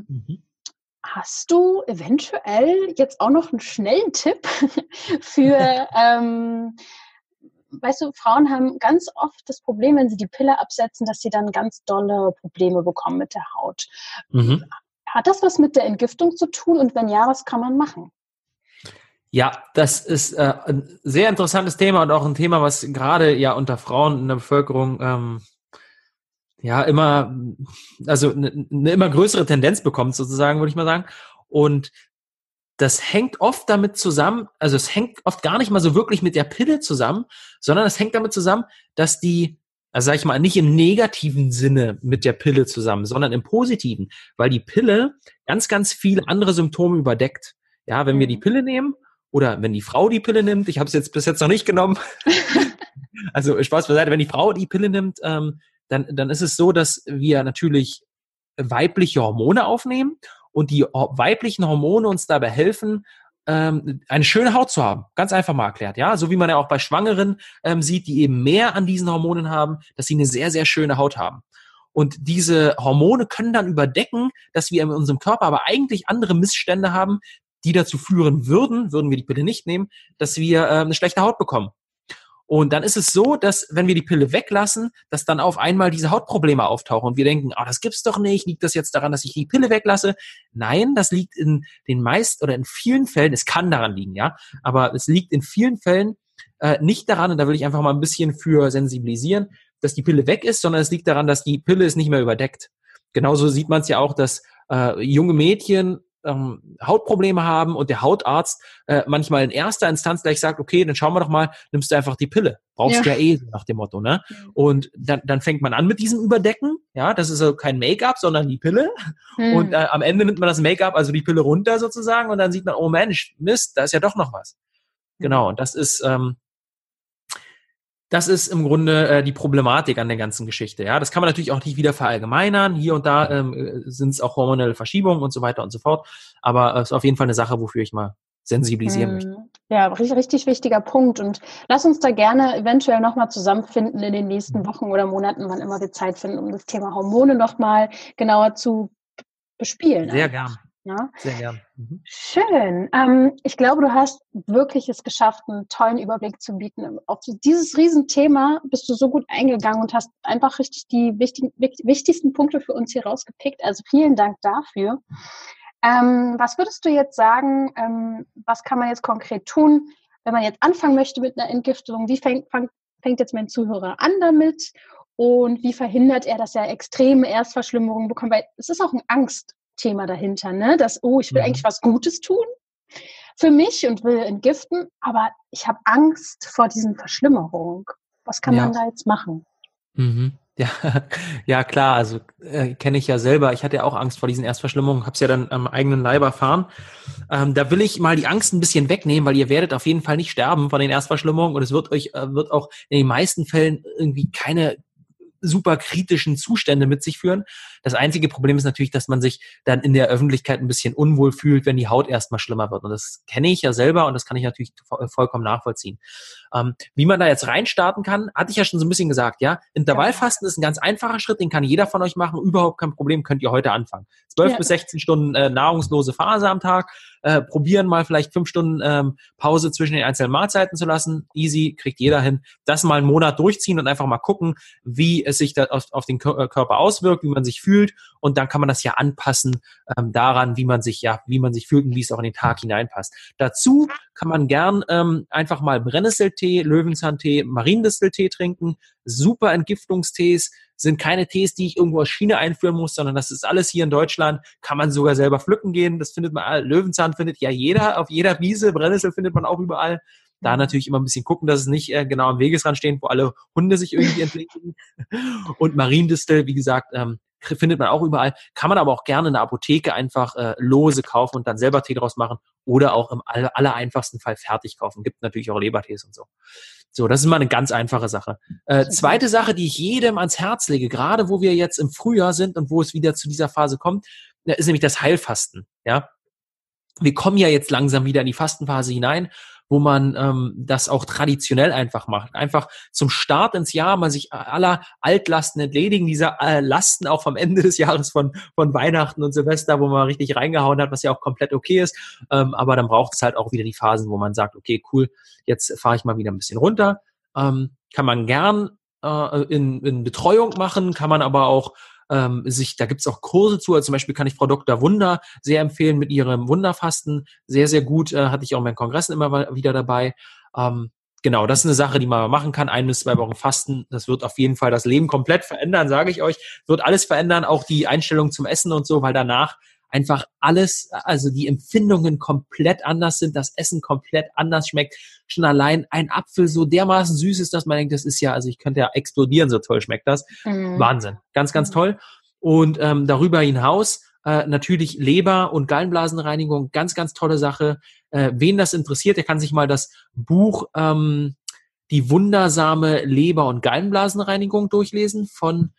hast du eventuell jetzt auch noch einen schnellen Tipp für, weißt du, Frauen haben ganz oft das Problem, wenn sie die Pille absetzen, dass sie dann ganz dolle Probleme bekommen mit der Haut. Hat das was mit der Entgiftung zu tun? Und wenn ja, was kann man machen? Ja, das ist ein sehr interessantes Thema und auch ein Thema, was gerade ja unter Frauen in der Bevölkerung immer, also eine immer größere Tendenz bekommt, sozusagen, würde ich mal sagen. Und das hängt oft damit zusammen, also es hängt oft gar nicht mal so wirklich mit der Pille zusammen, sondern es hängt damit zusammen, dass sag ich mal, nicht im negativen Sinne mit der Pille zusammen, sondern im positiven, weil die Pille ganz, ganz viele andere Symptome überdeckt. Ja, wenn wir die Pille nehmen, oder wenn die Frau die Pille nimmt, ich habe es jetzt bis jetzt noch nicht genommen, also Spaß beiseite, wenn die Frau die Pille nimmt, dann ist es so, dass wir natürlich weibliche Hormone aufnehmen und die weiblichen Hormone uns dabei helfen, eine schöne Haut zu haben. Ganz einfach mal erklärt, ja. So wie man ja auch bei Schwangeren sieht, die eben mehr an diesen Hormonen haben, dass sie eine sehr, sehr schöne Haut haben. Und diese Hormone können dann überdecken, dass wir in unserem Körper aber eigentlich andere Missstände haben, die dazu führen würden wir die Pille nicht nehmen, dass wir eine schlechte Haut bekommen. Und dann ist es so, dass wenn wir die Pille weglassen, dass dann auf einmal diese Hautprobleme auftauchen und wir denken, das gibt's doch nicht, liegt das jetzt daran, dass ich die Pille weglasse? Nein, das liegt in den meisten oder in vielen Fällen, es kann daran liegen, ja, aber es liegt in vielen Fällen nicht daran, und da will ich einfach mal ein bisschen für sensibilisieren, dass die Pille weg ist, sondern es liegt daran, dass die Pille es nicht mehr überdeckt. Genauso sieht man es ja auch, dass junge Mädchen Hautprobleme haben und der Hautarzt manchmal in erster Instanz gleich sagt, okay, dann schauen wir doch mal, nimmst du einfach die Pille. Brauchst du ja eh, nach dem Motto, ne? Und dann fängt man an mit diesem Überdecken, ja, das ist so kein Make-up, sondern die Pille. Und am Ende nimmt man das Make-up, also die Pille runter sozusagen und dann sieht man, oh Mensch, Mist, da ist ja doch noch was. Genau, und das ist im Grunde die Problematik an der ganzen Geschichte. Ja, das kann man natürlich auch nicht wieder verallgemeinern. Hier und da sind es auch hormonelle Verschiebungen und so weiter und so fort. Aber es ist auf jeden Fall eine Sache, wofür ich mal sensibilisieren möchte. Ja, richtig wichtiger Punkt. Und lass uns da gerne eventuell nochmal zusammenfinden in den nächsten Wochen oder Monaten, wann immer wir Zeit finden, um das Thema Hormone nochmal genauer zu bespielen. Sehr gern. Ja? Sehr gern. Schön. Ich glaube, du hast wirklich es geschafft, einen tollen Überblick zu bieten. Auf dieses Riesenthema bist du so gut eingegangen und hast einfach richtig die wichtigsten Punkte für uns hier rausgepickt. Also vielen Dank dafür. Was würdest du jetzt sagen, was kann man jetzt konkret tun, wenn man jetzt anfangen möchte mit einer Entgiftung? Wie fängt jetzt mein Zuhörer an damit? Und wie verhindert er, dass er extreme Erstverschlimmerungen bekommt? Weil es ist auch ein Angstthema dahinter, ne? Dass, ich will eigentlich was Gutes tun für mich und will entgiften, aber ich habe Angst vor diesen Verschlimmerungen. Was kann man da jetzt machen? Ja, klar, also kenne ich ja selber. Ich hatte ja auch Angst vor diesen Erstverschlimmerungen, habe es ja dann am eigenen Leib erfahren. Da will ich mal die Angst ein bisschen wegnehmen, weil ihr werdet auf jeden Fall nicht sterben von den Erstverschlimmerungen und es wird auch in den meisten Fällen irgendwie keine super kritischen Zustände mit sich führen. Das einzige Problem ist natürlich, dass man sich dann in der Öffentlichkeit ein bisschen unwohl fühlt, wenn die Haut erstmal schlimmer wird. Und das kenne ich ja selber und das kann ich natürlich vollkommen nachvollziehen. Wie man da jetzt reinstarten kann, hatte ich ja schon so ein bisschen gesagt, ja. Intervallfasten ist ein ganz einfacher Schritt, den kann jeder von euch machen, überhaupt kein Problem, könnt ihr heute anfangen. 12 bis 16 Stunden nahrungslose Phase am Tag, probieren mal vielleicht 5 Stunden Pause zwischen den einzelnen Mahlzeiten zu lassen, easy, kriegt jeder hin. Das mal einen Monat durchziehen und einfach mal gucken, wie es sich da auf den Körper auswirkt, wie man sich fühlt und dann kann man das ja anpassen daran, wie man sich fühlt und wie es auch in den Tag hineinpasst. Dazu kann man gern einfach mal Brennnesseltee, Löwenzahntee, Mariendisteltee trinken. Super Entgiftungstees, sind keine Tees, die ich irgendwo aus China einführen muss, sondern das ist alles hier in Deutschland. Kann man sogar selber pflücken gehen. Das findet man, Löwenzahn findet ja jeder auf jeder Wiese. Brennnessel findet man auch überall. Da natürlich immer ein bisschen gucken, dass es nicht genau am Wegesrand stehen, wo alle Hunde sich irgendwie entledigen. Und Mariendistel, wie gesagt, findet man auch überall. Kann man aber auch gerne in der Apotheke einfach lose kaufen und dann selber Tee draus machen oder auch im allereinfachsten Fall fertig kaufen. Gibt natürlich auch Lebertees und so. So, das ist mal eine ganz einfache Sache. Zweite Sache, die ich jedem ans Herz lege, gerade wo wir jetzt im Frühjahr sind und wo es wieder zu dieser Phase kommt, ist nämlich das Heilfasten. Ja, wir kommen ja jetzt langsam wieder in die Fastenphase hinein, wo man das auch traditionell einfach macht. Einfach zum Start ins Jahr mal sich aller Altlasten entledigen, dieser Lasten auch vom Ende des Jahres von Weihnachten und Silvester, wo man richtig reingehauen hat, was ja auch komplett okay ist. Aber dann braucht es halt auch wieder die Phasen, wo man sagt, okay, cool, jetzt fahre ich mal wieder ein bisschen runter. Kann man gern in Betreuung machen, kann man aber auch da gibt's auch Kurse zu, also zum Beispiel kann ich Frau Dr. Wunder sehr empfehlen mit ihrem Wunderfasten, sehr, sehr gut, hatte ich auch in meinen Kongressen immer wieder dabei. Genau, das ist eine Sache, die man machen kann, 1 bis 2 Wochen Fasten, das wird auf jeden Fall das Leben komplett verändern, sage ich euch, wird alles verändern, auch die Einstellung zum Essen und so, weil danach einfach alles, also die Empfindungen komplett anders sind, das Essen komplett anders schmeckt, schon allein ein Apfel so dermaßen süß ist, dass man denkt, das ist ja, also ich könnte ja explodieren, so toll schmeckt das. Wahnsinn, ganz, ganz toll. Und darüber hinaus natürlich Leber- und Gallenblasenreinigung, ganz, ganz tolle Sache. Wen das interessiert, der kann sich mal das Buch Die wundersame Leber- und Gallenblasenreinigung durchlesen von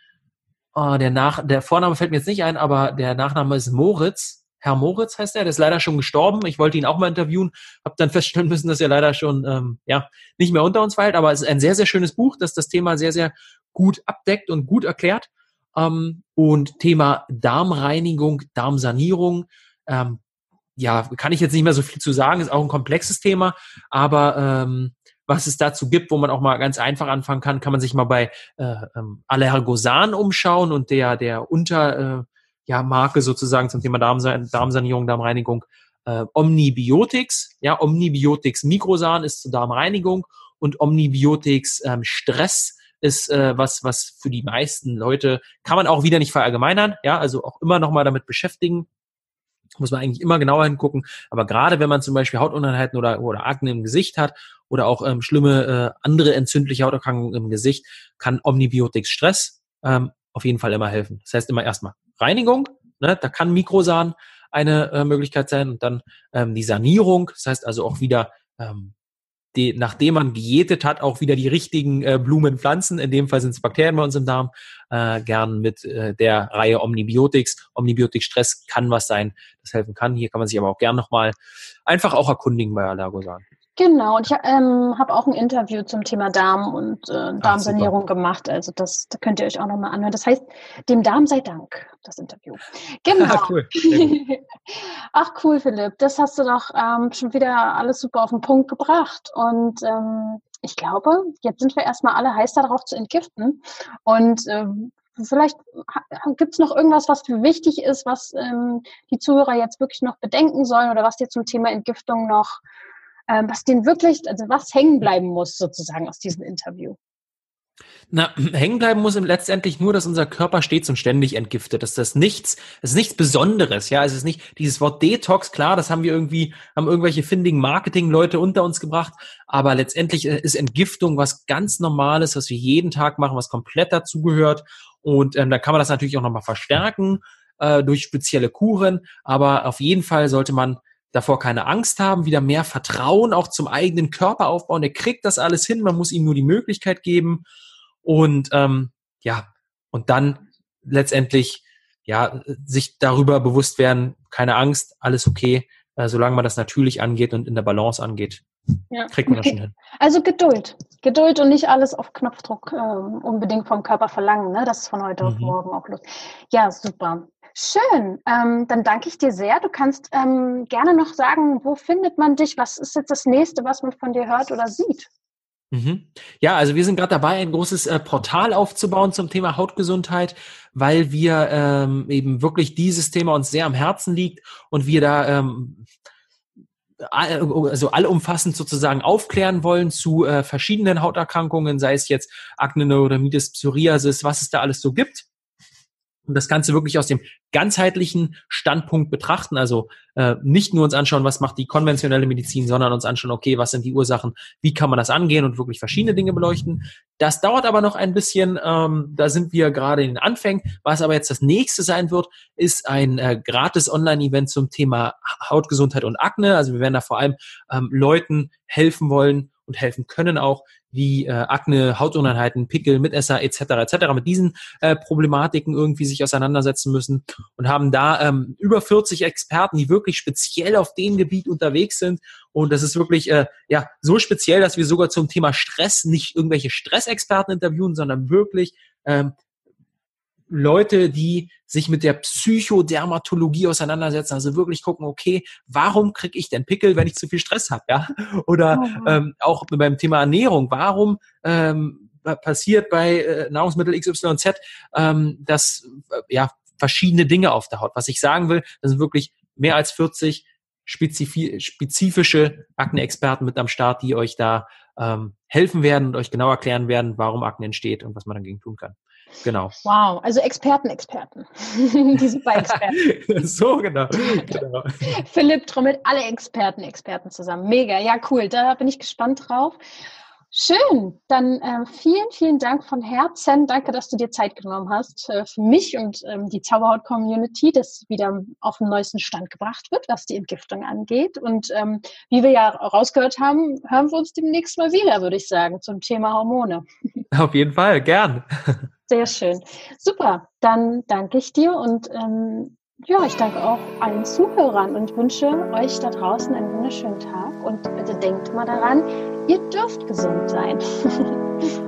der Vorname fällt mir jetzt nicht ein, aber der Nachname ist Moritz. Herr Moritz heißt er, der ist leider schon gestorben. Ich wollte ihn auch mal interviewen, habe dann feststellen müssen, dass er leider schon nicht mehr unter uns weilt. Aber es ist ein sehr, sehr schönes Buch, das das Thema sehr, sehr gut abdeckt und gut erklärt. Und Thema Darmreinigung, Darmsanierung, kann ich jetzt nicht mehr so viel zu sagen, ist auch ein komplexes Thema, aber was es dazu gibt, wo man auch mal ganz einfach anfangen kann man sich mal bei Allergosan umschauen und der Marke sozusagen zum Thema Darmsanierung, Darmreinigung, Omnibiotics. Ja, Omnibiotics Microsan ist zur Darmreinigung und Omnibiotics Stress ist was für die meisten Leute, kann man auch wieder nicht verallgemeinern, ja, also auch immer noch mal damit beschäftigen. muss man eigentlich immer genauer hingucken. Aber gerade wenn man zum Beispiel Hautunreinheiten oder Akne im Gesicht hat oder auch schlimme andere entzündliche Hauterkrankungen im Gesicht, kann Omnibiotics Stress auf jeden Fall immer helfen. Das heißt immer erstmal Reinigung, ne? Da kann Mikrosan eine Möglichkeit sein und dann die Sanierung. Das heißt also auch wieder nachdem man diätet hat, auch wieder die richtigen Blumen pflanzen. In dem Fall sind es Bakterien bei uns im Darm. Gern mit der Reihe Omnibiotics. Omnibiotik-Stress kann was sein, das helfen kann. Hier kann man sich aber auch gern nochmal einfach auch erkundigen bei Allergosan. Genau, und ich habe auch ein Interview zum Thema Darm und Darmsanierung gemacht. Also da könnt ihr euch auch nochmal anhören. Das heißt, dem Darm sei Dank, das Interview. Genau. Cool. Ach cool, Philipp. Das hast du doch schon wieder alles super auf den Punkt gebracht. Und ich glaube, jetzt sind wir erstmal alle heiß darauf zu entgiften. Und vielleicht gibt es noch irgendwas, was wichtig ist, was die Zuhörer jetzt wirklich noch bedenken sollen oder was dir zum Thema Entgiftung noch was denen wirklich, also was hängen bleiben muss sozusagen aus diesem Interview? Na, hängen bleiben muss letztendlich nur, dass unser Körper stets und ständig entgiftet. Das ist nichts Besonderes, ja. Es ist nicht dieses Wort Detox, klar, das haben irgendwelche findigen Marketing-Leute unter uns gebracht, aber letztendlich ist Entgiftung was ganz Normales, was wir jeden Tag machen, was komplett dazugehört. Und da kann man das natürlich auch nochmal verstärken durch spezielle Kuren, aber auf jeden Fall sollte man davor keine Angst haben, wieder mehr Vertrauen auch zum eigenen Körper aufbauen. Der kriegt das alles hin, man muss ihm nur die Möglichkeit geben und und dann letztendlich sich darüber bewusst werden, keine Angst, alles okay, solange man das natürlich angeht und in der Balance angeht, kriegt man das schon hin. Also Geduld und nicht alles auf Knopfdruck unbedingt vom Körper verlangen, ne? Das ist von heute auf morgen auch los. Ja, super. Schön, dann danke ich dir sehr. Du kannst gerne noch sagen, wo findet man dich? Was ist jetzt das Nächste, was man von dir hört oder sieht? Ja, also wir sind gerade dabei, ein großes Portal aufzubauen zum Thema Hautgesundheit, weil wir eben wirklich dieses Thema uns sehr am Herzen liegt und wir da also allumfassend sozusagen aufklären wollen zu verschiedenen Hauterkrankungen, sei es jetzt Akne, Neurodermitis, Psoriasis, was es da alles so gibt. Und das Ganze wirklich aus dem ganzheitlichen Standpunkt betrachten, also nicht nur uns anschauen, was macht die konventionelle Medizin, sondern uns anschauen, okay, was sind die Ursachen, wie kann man das angehen und wirklich verschiedene Dinge beleuchten. Das dauert aber noch ein bisschen, da sind wir gerade in den Anfängen. Was aber jetzt das nächste sein wird, ist ein gratis Online-Event zum Thema Hautgesundheit und Akne. Also wir werden da vor allem Leuten helfen wollen und helfen können auch, wie Akne, Hautunreinheiten, Pickel, Mitesser etc. mit diesen Problematiken irgendwie sich auseinandersetzen müssen und haben da über 40 Experten, die wirklich speziell auf dem Gebiet unterwegs sind. Und das ist wirklich so speziell, dass wir sogar zum Thema Stress nicht irgendwelche Stressexperten interviewen, sondern wirklich Leute, die sich mit der Psychodermatologie auseinandersetzen, also wirklich gucken, okay, warum kriege ich denn Pickel, wenn ich zu viel Stress habe, ja? Oder auch beim Thema Ernährung, warum passiert bei Nahrungsmittel XYZ, dass verschiedene Dinge auf der Haut. Was ich sagen will, das sind wirklich mehr als 40 spezifische Akne-Experten mit am Start, die euch da helfen werden und euch genau erklären werden, warum Akne entsteht und was man dagegen tun kann. Genau. Wow, also Experten. Die Super-Experten. So, genau. Philipp trommelt alle Experten zusammen. Mega, ja cool, da bin ich gespannt drauf. Schön, dann vielen, vielen Dank von Herzen. Danke, dass du dir Zeit genommen hast für mich und die Zauberhaut-Community, dass wieder auf den neuesten Stand gebracht wird, was die Entgiftung angeht. Und wie wir ja rausgehört haben, hören wir uns demnächst mal wieder, würde ich sagen, zum Thema Hormone. Auf jeden Fall, gern. Sehr schön. Super, dann danke ich dir und ich danke auch allen Zuhörern und wünsche euch da draußen einen wunderschönen Tag und bitte denkt mal daran, ihr dürft gesund sein.